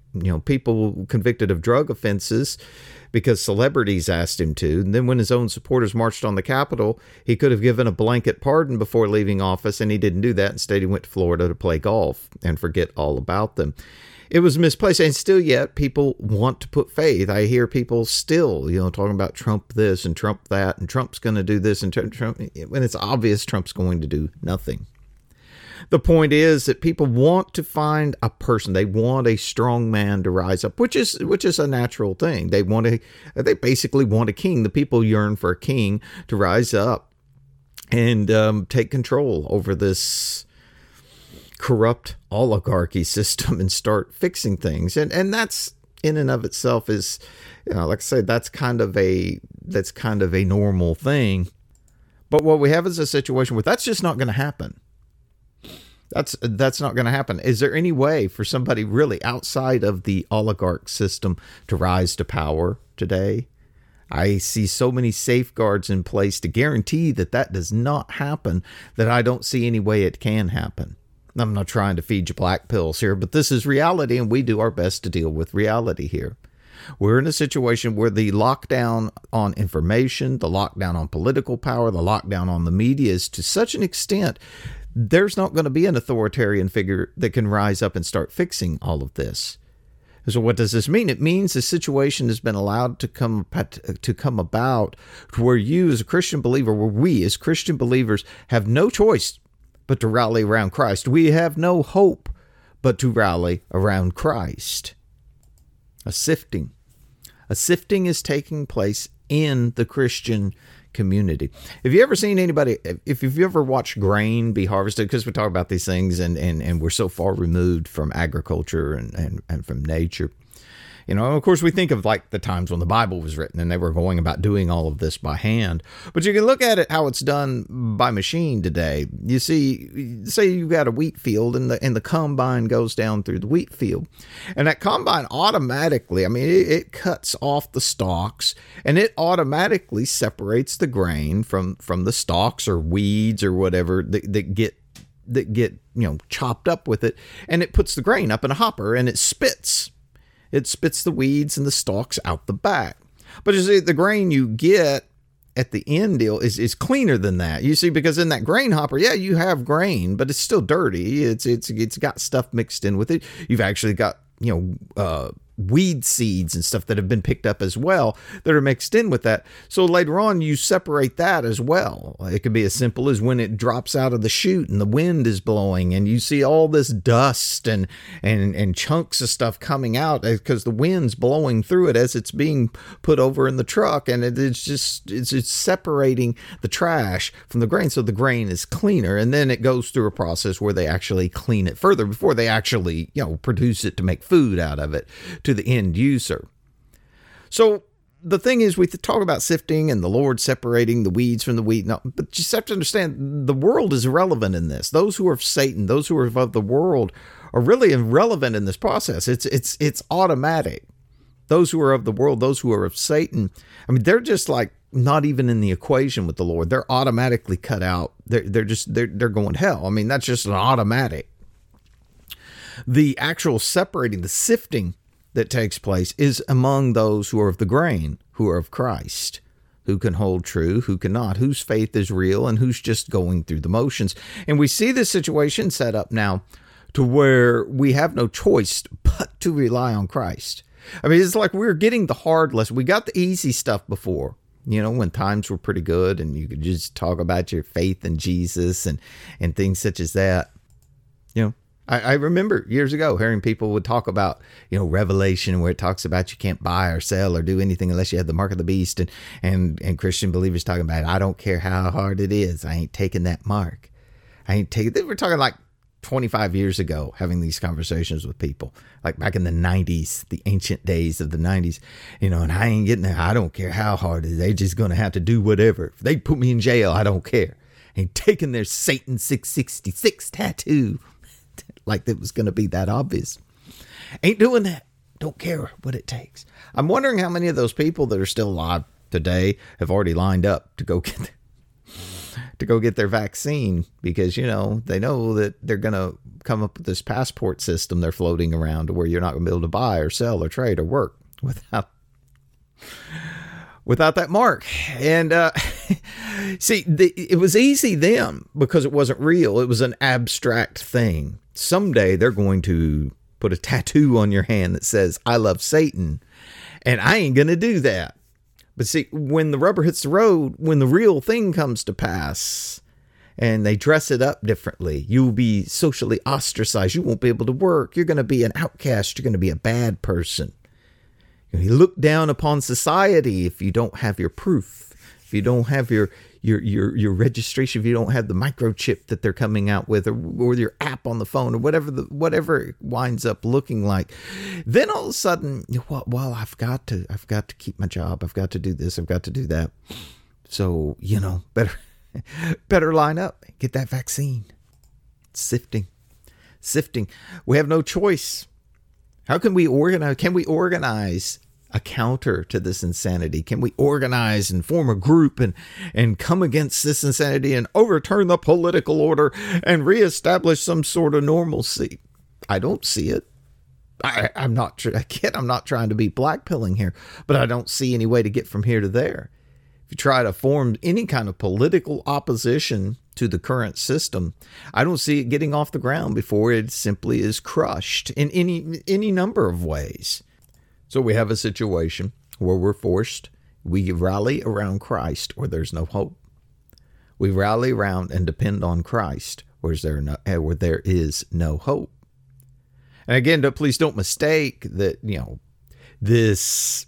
people convicted of drug offenses because celebrities asked him to. And then when his own supporters marched on the Capitol, he could have given a blanket pardon before leaving office, and he didn't do that. Instead, he went to Florida to play golf and forget all about them. It was misplaced, and still yet people want to put faith. I hear people still, talking about Trump this and Trump that, and Trump's going to do this, and Trump, when it's obvious Trump's going to do nothing. The point is that people want to find a person. They want a strong man to rise up, which is a natural thing. They basically want a king. The people yearn for a king to rise up and take control over this corrupt oligarchy system and start fixing things. And that's in and of itself is, like I said, that's kind of a normal thing. But what we have is a situation where that's just not going to happen. That's not going to happen. Is there any way for somebody really outside of the oligarch system to rise to power today? I see so many safeguards in place to guarantee that does not happen, that I don't see any way it can happen. I'm not trying to feed you black pills here, but this is reality, and we do our best to deal with reality here. We're in a situation where the lockdown on information, the lockdown on political power, the lockdown on the media is to such an extent there's not going to be an authoritarian figure that can rise up and start fixing all of this. So what does this mean? It means the situation has been allowed to come about to where you as a Christian believer, where we as Christian believers have no choice but to rally around Christ. We have no hope but to rally around Christ. A sifting is taking place in the Christian community. Have you ever seen anybody, if you've ever watched grain be harvested, because we talk about these things and we're so far removed from agriculture and from nature. You know, of course, we think of like the times when the Bible was written and they were going about doing all of this by hand. But you can look at it how it's done by machine today. You see, say you've got a wheat field and the combine goes down through the wheat field. And that combine automatically, it cuts off the stalks and it automatically separates the grain from the stalks or weeds or whatever that get chopped up with it. And it puts the grain up in a hopper and it spits. It spits the weeds and the stalks out the back. But you see, the grain you get at the end deal is cleaner than that. You see, because in that grain hopper, yeah, you have grain, but it's still dirty. It's got stuff mixed in with it. You've actually got, weed seeds and stuff that have been picked up as well that are mixed in with that. So later on, you separate that as well. It could be as simple as when it drops out of the chute and the wind is blowing and you see all this dust and chunks of stuff coming out because the wind's blowing through it as it's being put over in the truck, and it's separating the trash from the grain, so the grain is cleaner. And then it goes through a process where they actually clean it further before they actually produce it to make food out of it to the end user. So the thing is, we talk about sifting and the Lord separating the weeds from the wheat. No, but you just have to understand the world is irrelevant in this. Those who are of Satan, those who are of the world, are really irrelevant in this process. It's automatic. Those who are of the world, those who are of Satan, they're just like not even in the equation with the Lord. They're automatically cut out. They're going to hell. That's just an automatic. The actual separating, the sifting that takes place is among those who are of the grain, who are of Christ, who can hold true, who cannot, whose faith is real, and who's just going through the motions. And we see this situation set up now to where we have no choice but to rely on Christ. It's like we're getting the hard lesson. We got the easy stuff before, when times were pretty good and you could just talk about your faith in Jesus and things such as that. I remember years ago hearing people would talk about, Revelation, where it talks about you can't buy or sell or do anything unless you have the mark of the beast. And Christian believers talking about, I don't care how hard it is. I ain't taking that mark. We're talking like 25 years ago, having these conversations with people, like back in the 90s, the ancient days of the 90s, and I ain't getting there. I don't care how hard it is. They just going to have to do whatever. If they put me in jail, I don't care. Ain't taking their Satan 666 tattoo. Like it was going to be that obvious. Ain't doing that. Don't care what it takes. I'm wondering how many of those people that are still alive today have already lined up to go get their vaccine, because they know that they're going to come up with this passport system they're floating around to where you're not going to be able to buy or sell or trade or work without that mark. And see, it was easy then because it wasn't real. It was an abstract thing. Someday they're going to put a tattoo on your hand that says, I love Satan, and I ain't going to do that. But see, when the rubber hits the road, when the real thing comes to pass and they dress it up differently, you'll be socially ostracized. You won't be able to work. You're going to be an outcast. You're going to be a bad person. You look down upon society if you don't have your proof, if you don't have your registration, if you don't have the microchip that they're coming out with, or your app on the phone, or whatever it winds up looking like. Then all of a sudden, well, I've got to keep my job. I've got to do this. I've got to do that. So, better line up, get that vaccine. Sifting. We have no choice. How can we organize? Can we organize a counter to this insanity? Can we organize and form a group and come against this insanity and overturn the political order and reestablish some sort of normalcy? I don't see it. I'm not trying to be blackpilling here, but I don't see any way to get from here to there. If you try to form any kind of political opposition to the current system, I don't see it getting off the ground before it simply is crushed in any number of ways. So we have a situation where we're forced, we rally around Christ where there's no hope. We rally around and depend on Christ where there is no hope. And again, please don't mistake that, this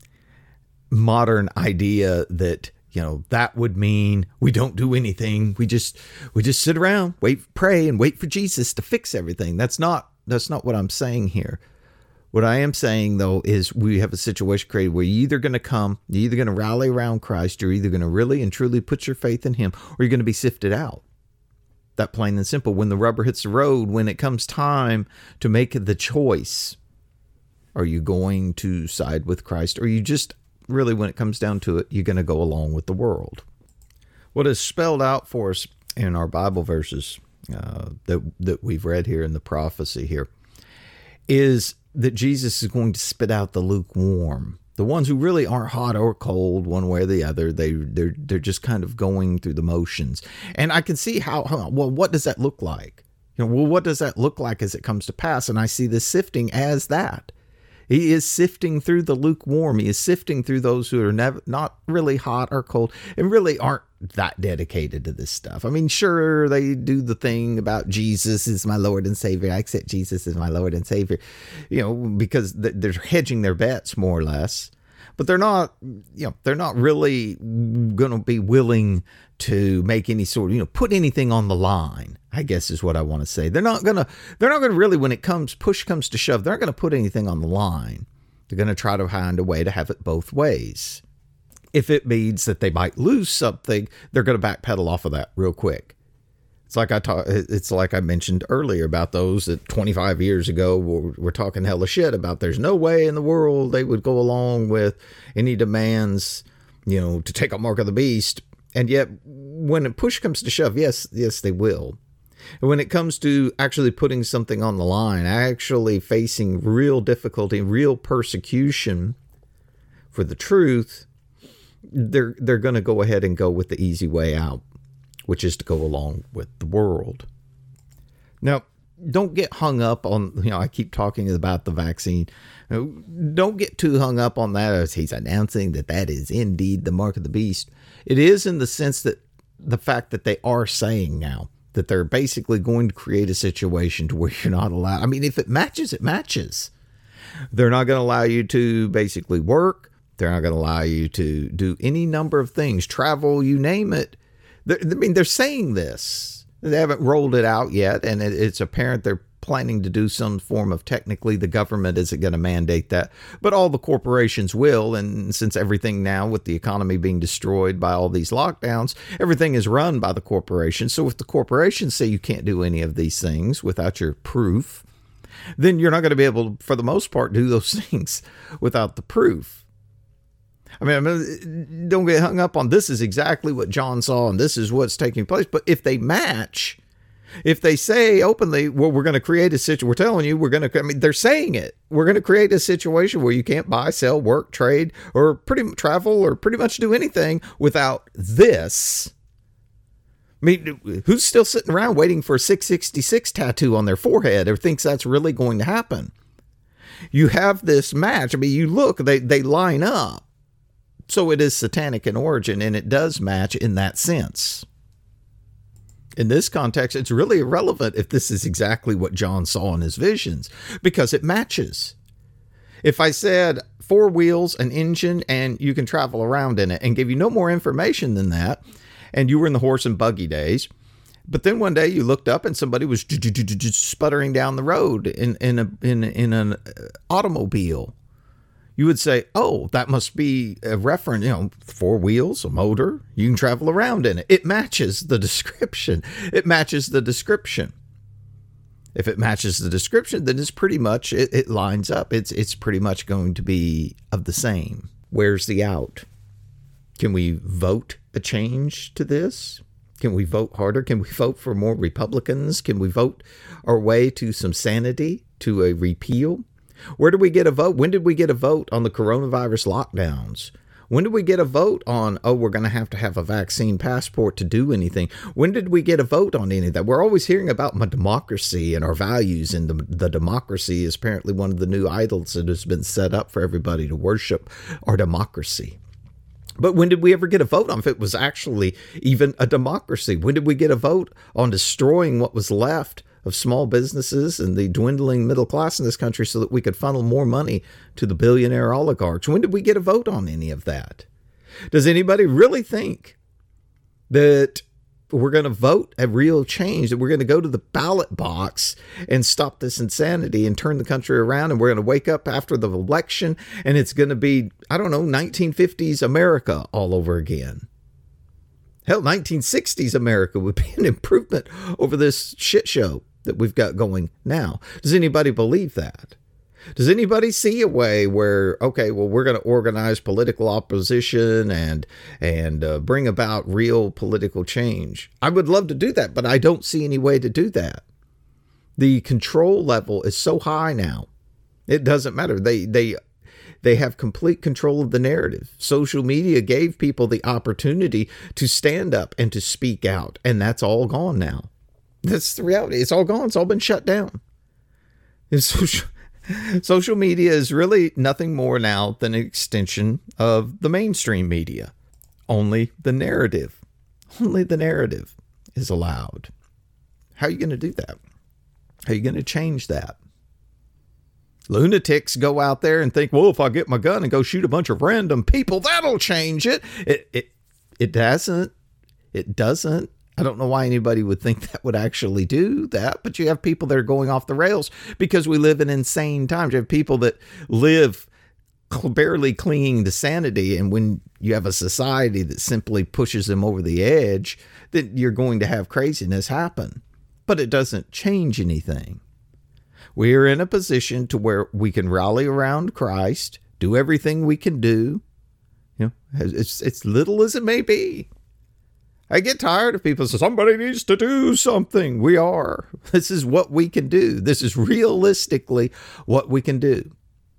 modern idea that, that would mean we don't do anything. We just sit around, pray and wait for Jesus to fix everything. That's not what I'm saying here. What I am saying, though, is we have a situation created where you're either going to rally around Christ, you're either going to really and truly put your faith in him, or you're going to be sifted out. That plain and simple. When the rubber hits the road, when it comes time to make the choice, are you going to side with Christ, or are you just really, when it comes down to it, you're going to go along with the world? What is spelled out for us in our Bible verses that we've read here in the prophecy here is that Jesus is going to spit out the lukewarm, the ones who really aren't hot or cold one way or the other. They're just kind of going through the motions. And I can see what does that look like? What does that look like as it comes to pass? And I see this sifting as that. He is sifting through the lukewarm. He is sifting through those who are not really hot or cold and really aren't that dedicated to this stuff. I mean, sure, they do the thing about Jesus is my Lord and Savior. I accept Jesus as my Lord and Savior, because they're hedging their bets more or less. But they're not really going to be willing to make any sort of, put anything on the line, I guess is what I want to say. They're not going to really, when push comes to shove, they're not going to put anything on the line. They're going to try to find a way to have it both ways. If it means that they might lose something, they're going to backpedal off of that real quick. It's like I mentioned earlier about those that 25 years ago were talking hella shit about there's no way in the world they would go along with any demands, to take a mark of the beast. And yet when push comes to shove, yes, they will. And when it comes to actually putting something on the line, actually facing real difficulty, real persecution for the truth, they're going to go ahead and go with the easy way out, which is to go along with the world. Now, don't get hung up on, I keep talking about the vaccine. Don't get too hung up on that as he's announcing that is indeed the mark of the beast. It is in the sense that the fact that they are saying now that they're basically going to create a situation to where you're not allowed. I mean, if it matches, it matches. They're not going to allow you to basically work. They're not going to allow you to do any number of things, travel, you name it. They're saying this. They haven't rolled it out yet, and it's apparent they're planning to do some form of, technically the government isn't going to mandate that, but all the corporations will. And since everything now with the economy being destroyed by all these lockdowns, everything is run by the corporations. So if the corporations say you can't do any of these things without your proof, then you're not going to be able to, for the most part, do those things without the proof. I mean, don't get hung up on this is exactly what John saw and this is what's taking place. But if they match, if they say openly, well, we're going to create a situation, we're telling you, they're saying it. We're going to create a situation where you can't buy, sell, work, trade, or travel, or pretty much do anything without this. I mean, who's still sitting around waiting for a 666 tattoo on their forehead or thinks that's really going to happen? You have this match. I mean, you look, they line up. So it is satanic in origin, and it does match in that sense. In this context, it's really irrelevant if this is exactly what John saw in his visions, because it matches. If I said 4 wheels, an engine, and you can travel around in it, and give you no more information than that, and you were in the horse and buggy days, but then one day you looked up and somebody was sputtering down the road in an automobile, you would say, oh, that must be a reference, 4 wheels, a motor, you can travel around in it. It matches the description. It matches the description. If it matches the description, then it's pretty much, it lines up. It's pretty much going to be of the same. Where's the out? Can we vote a change to this? Can we vote harder? Can we vote for more Republicans? Can we vote our way to some sanity, to a repeal? Where do we get a vote? When did we get a vote on the coronavirus lockdowns? When did we get a vote on, oh, we're going to have a vaccine passport to do anything? When did we get a vote on any of that? We're always hearing about my democracy and our values, and the democracy is apparently one of the new idols that has been set up for everybody to worship, our democracy. But when did we ever get a vote on if it was actually even a democracy? When did we get a vote on destroying what was left of small businesses and the dwindling middle class in this country so that we could funnel more money to the billionaire oligarchs? When did we get a vote on any of that? Does anybody really think that we're going to vote a real change, that we're going to go to the ballot box and stop this insanity and turn the country around, and we're going to wake up after the election and it's going to be, 1950s America all over again? Hell, 1960s America would be an improvement over this shit show that we've got going now. Does anybody believe that? Does anybody see a way where, okay, well, we're going to organize political opposition and bring about real political change? I would love to do that, but I don't see any way to do that. The control level is so high now. It doesn't matter. They have complete control of the narrative. Social media gave people the opportunity to stand up and to speak out, and that's all gone now. That's the reality. It's all gone. It's all been shut down. Social media is really nothing more now than an extension of the mainstream media. Only the narrative is allowed. How are you going to do that? How are you going to change that? Lunatics go out there and think, well, if I get my gun and go shoot a bunch of random people, that'll change it. It doesn't. It doesn't. I don't know why anybody would think that would actually do that, but you have people that are going off the rails because we live in insane times. You have people that live barely clinging to sanity, and when you have a society that simply pushes them over the edge, then you're going to have craziness happen. But it doesn't change anything. We are in a position to where we can rally around Christ, do everything we can do. It's little as it may be. I get tired of people saying, somebody needs to do something. We are. This is what we can do. This is realistically what we can do.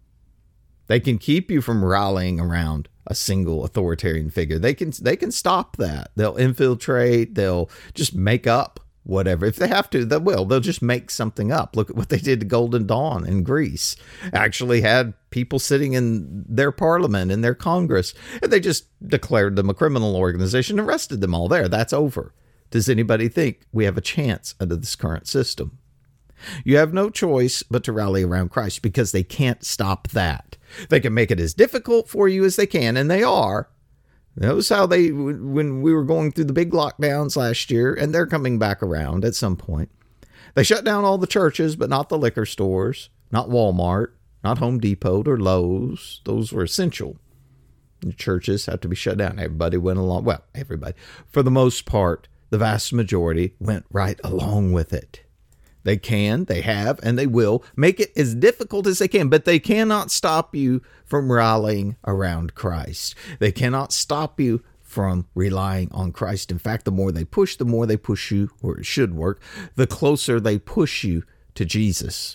They can keep you from rallying around a single authoritarian figure. They can stop that. They'll infiltrate. They'll just make up whatever. If they have to, they will. They'll just make something up. Look at what they did to Golden Dawn in Greece. Actually had people sitting in their parliament, in their Congress, and they just declared them a criminal organization, arrested them all there. That's over. Does anybody think we have a chance under this current system? You have no choice but to rally around Christ, because they can't stop that. They can make it as difficult for you as they can, and they are. Notice how when we were going through the big lockdowns last year, and they're coming back around at some point, they shut down all the churches, but not the liquor stores, not Walmart, not Home Depot or Lowe's. Those were essential. The churches have to be shut down. Everybody went along. Well, everybody. For the most part, the vast majority went right along with it. They can, they have, and they will make it as difficult as they can, but they cannot stop you from rallying around Christ. They cannot stop you from relying on Christ. In fact, the more they push you, or it should work, the closer they push you to Jesus.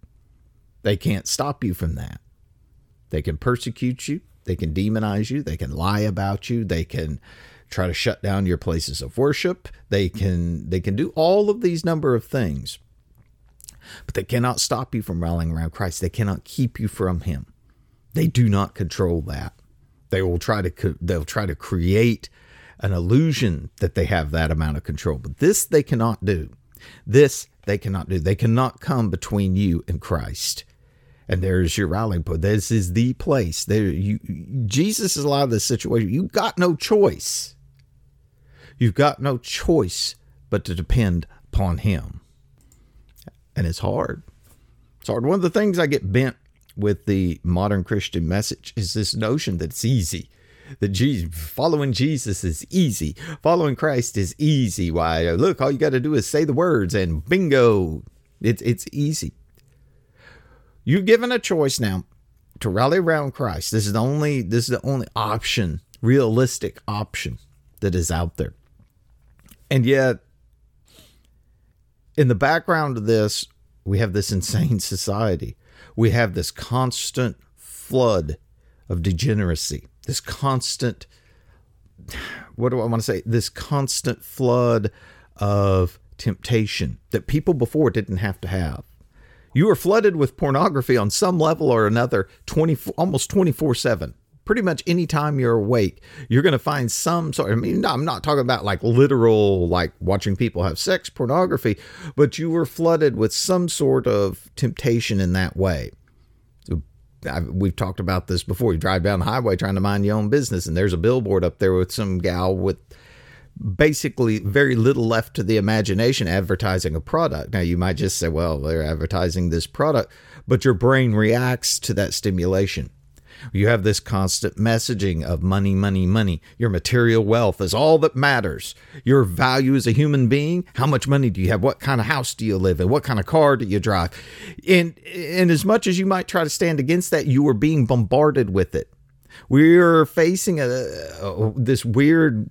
They can't stop you from that. They can persecute you. They can demonize you. They can lie about you. They can try to shut down your places of worship. They can do all of these number of things. But they cannot stop you from rallying around Christ. They cannot keep you from him. They do not control that. They'll try to create an illusion that they have that amount of control. But this they cannot do. This they cannot do. They cannot come between you and Christ. And there's your rallying point. This is the place. Jesus is a lot of this situation. You've got no choice. You've got no choice but to depend upon him. And it's hard. It's hard. One of the things I get bent with the modern Christian message is this notion that it's easy. That following Jesus is easy. Following Christ is easy. Why, look, all you got to do is say the words and bingo. It's easy. You're given a choice now to rally around Christ. This is the only option, realistic option that is out there. And yet, in the background of this, we have this insane society. We have this constant flood of degeneracy. this constant, what do I want to say? This constant flood of temptation that people before didn't have to have. You are flooded with pornography on some level or another, almost 24/7. Pretty much any time you're awake, you're going to find some sort. I mean, I'm not talking about like literal, like watching people have sex pornography, but you were flooded with some sort of temptation in that way. So we've talked about this before. You drive down the highway trying to mind your own business, and there's a billboard up there with some gal with basically very little left to the imagination advertising a product. Now, you might just say, well, they're advertising this product, but your brain reacts to that stimulation. You have this constant messaging of money, money, money. Your material wealth is all that matters. Your value as a human being. How much money do you have? What kind of house do you live in? What kind of car do you drive? And as much as you might try to stand against that, you are being bombarded with it. We're facing this weird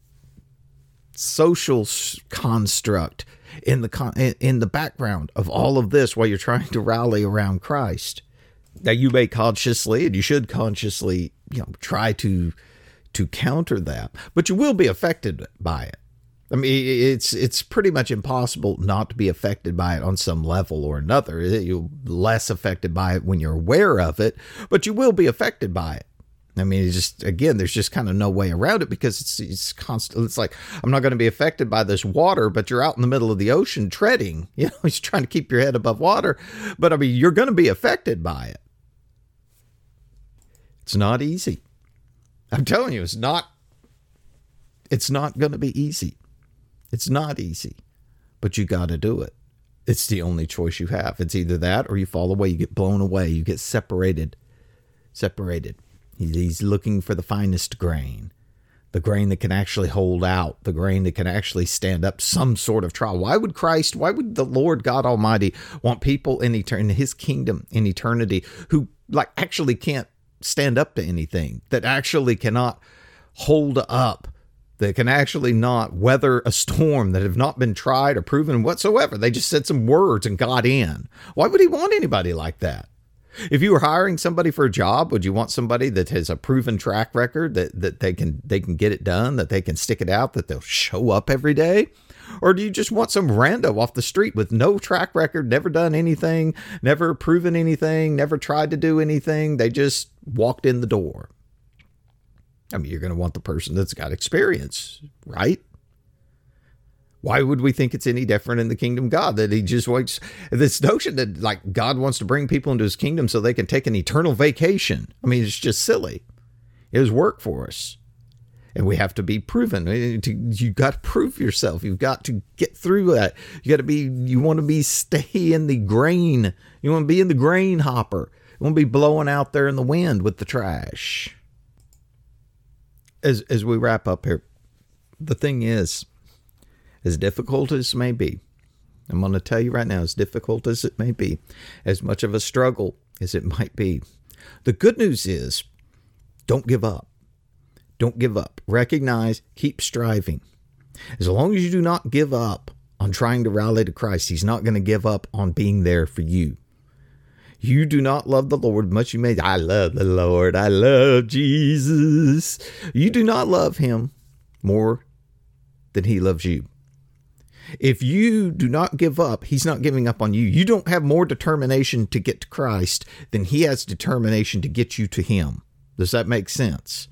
social construct in the background of all of this while you're trying to rally around Christ. Now, you may consciously, and you should consciously, try to counter that, but you will be affected by it. I mean, it's pretty much impossible not to be affected by it on some level or another. You're less affected by it when you're aware of it, but you will be affected by it. I mean, there's just kind of no way around it, because it's constant. It's like, I'm not going to be affected by this water, but you're out in the middle of the ocean treading. He's trying to keep your head above water, but I mean, you're going to be affected by it. It's not easy. I'm telling you, it's not going to be easy. It's not easy, but you got to do it. It's the only choice you have. It's either that or you fall away, you get blown away, you get separated. He's looking for the finest grain, the grain that can actually hold out, the grain that can actually stand up some sort of trial. Why would the Lord God Almighty want people in his kingdom in eternity who actually can't stand up to anything, that actually cannot hold up, that can actually not weather a storm, that have not been tried or proven whatsoever? They just said some words and got in. Why would he want anybody like that? If you were hiring somebody for a job, would you want somebody that has a proven track record, that they can get it done, that they can stick it out, that they'll show up every day? Or do you just want some rando off the street with no track record, never done anything, never proven anything, never tried to do anything? They just walked in the door. I mean, you're going to want the person that's got experience, right? Why would we think it's any different in the kingdom of God? That he just wants this notion that God wants to bring people into his kingdom so they can take an eternal vacation. I mean, it's just silly. It was work for us. And we have to be proven. You got to prove yourself. You've got to get through that. You want to stay in the grain. You want to be in the grain hopper. You want to be blowing out there in the wind with the trash. As we wrap up here, the thing is, as difficult as it may be, I'm going to tell you right now, as difficult as it may be, as much of a struggle as it might be, the good news is, don't give up. Don't give up. Recognize, keep striving. As long as you do not give up on trying to rally to Christ, he's not going to give up on being there for you. You do not love the Lord much. You may, I love the Lord. I love Jesus. You do not love him more than he loves you. If you do not give up, he's not giving up on you. You don't have more determination to get to Christ than he has determination to get you to him. Does that make sense?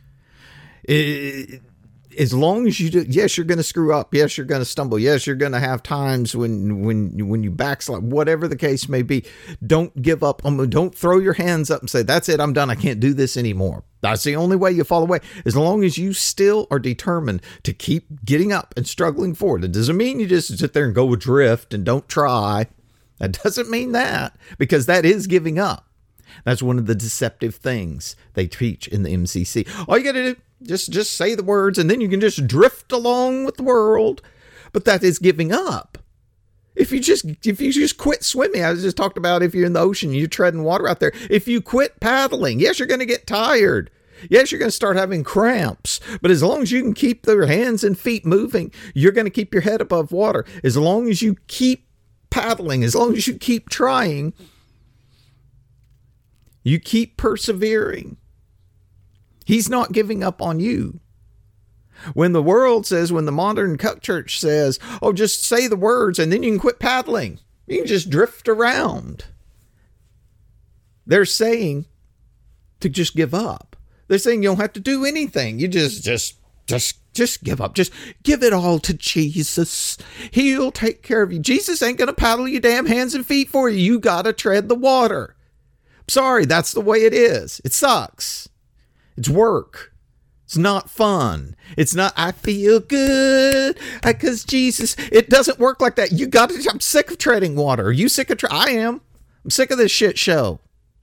As long as you do, yes, you're going to screw up. Yes, you're going to stumble. Yes, you're going to have times when you backslide, whatever the case may be. Don't give up. Don't throw your hands up and say, that's it, I'm done. I can't do this anymore. That's the only way you fall away. As long as you still are determined to keep getting up and struggling forward. It doesn't mean you just sit there and go adrift and don't try. That doesn't mean that, because that is giving up. That's one of the deceptive things they teach in the MCC. All you got to do, just say the words, and then you can just drift along with the world. But that is giving up. If you just quit swimming, I just talked about if you're in the ocean, you're treading water out there. If you quit paddling, yes, you're going to get tired. Yes, you're going to start having cramps. But as long as you can keep your hands and feet moving, you're going to keep your head above water. As long as you keep paddling, as long as you keep trying, you keep persevering, He's not giving up on you. When the world says, when the modern cuck church says, oh, just say the words and then you can quit paddling. You can just drift around. They're saying to just give up. They're saying you don't have to do anything. You just give up. Just give it all to Jesus. He'll take care of you. Jesus ain't going to paddle your damn hands and feet for you. You got to tread the water. Sorry, that's the way it is. It sucks. It's work. It's not fun. It's not, I feel good because Jesus, it doesn't work like that. You got to, I'm sick of treading water. Are you sick of, I am. I'm sick of this shit show.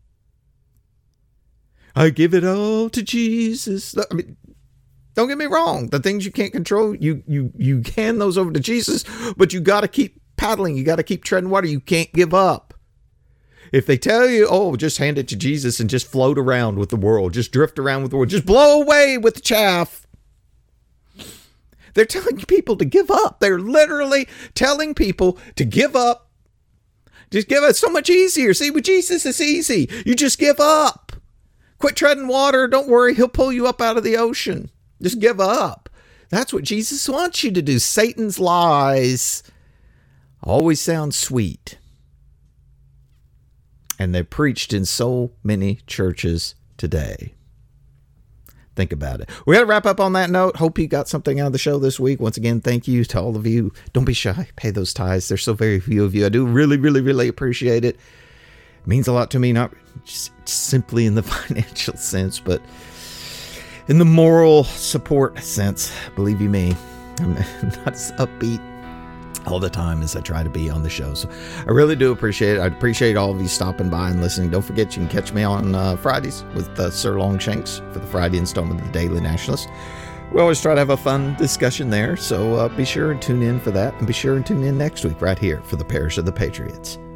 I give it all to Jesus. I mean, don't get me wrong. The things you can't control, you hand those over to Jesus, but you got to keep paddling. You got to keep treading water. You can't give up. If they tell you, oh, just hand it to Jesus and just float around with the world, just drift around with the world, just blow away with the chaff. They're telling people to give up. They're literally telling people to give up. Just give it. It's so much easier. See, with Jesus, it's easy. You just give up. Quit treading water. Don't worry. He'll pull you up out of the ocean. Just give up. That's what Jesus wants you to do. Satan's lies always sound sweet. And they're preached in so many churches today. Think about it. We got to wrap up on that note. Hope you got something out of the show this week. Once again, thank you to all of you. Don't be shy. Pay those tithes. There's so very few of you. I do really, really, really appreciate it. It means a lot to me, not just simply in the financial sense, but in the moral support sense. Believe you me, I'm not as upbeat all the time as I try to be on the show. So I really do appreciate it. I appreciate all of you stopping by and listening. Don't forget, you can catch me on Fridays with Sir Longshanks for the Friday installment of the Daily Nationalist. We always try to have a fun discussion there. So be sure and tune in for that. And be sure and tune in next week right here for the Parish of the Patriots.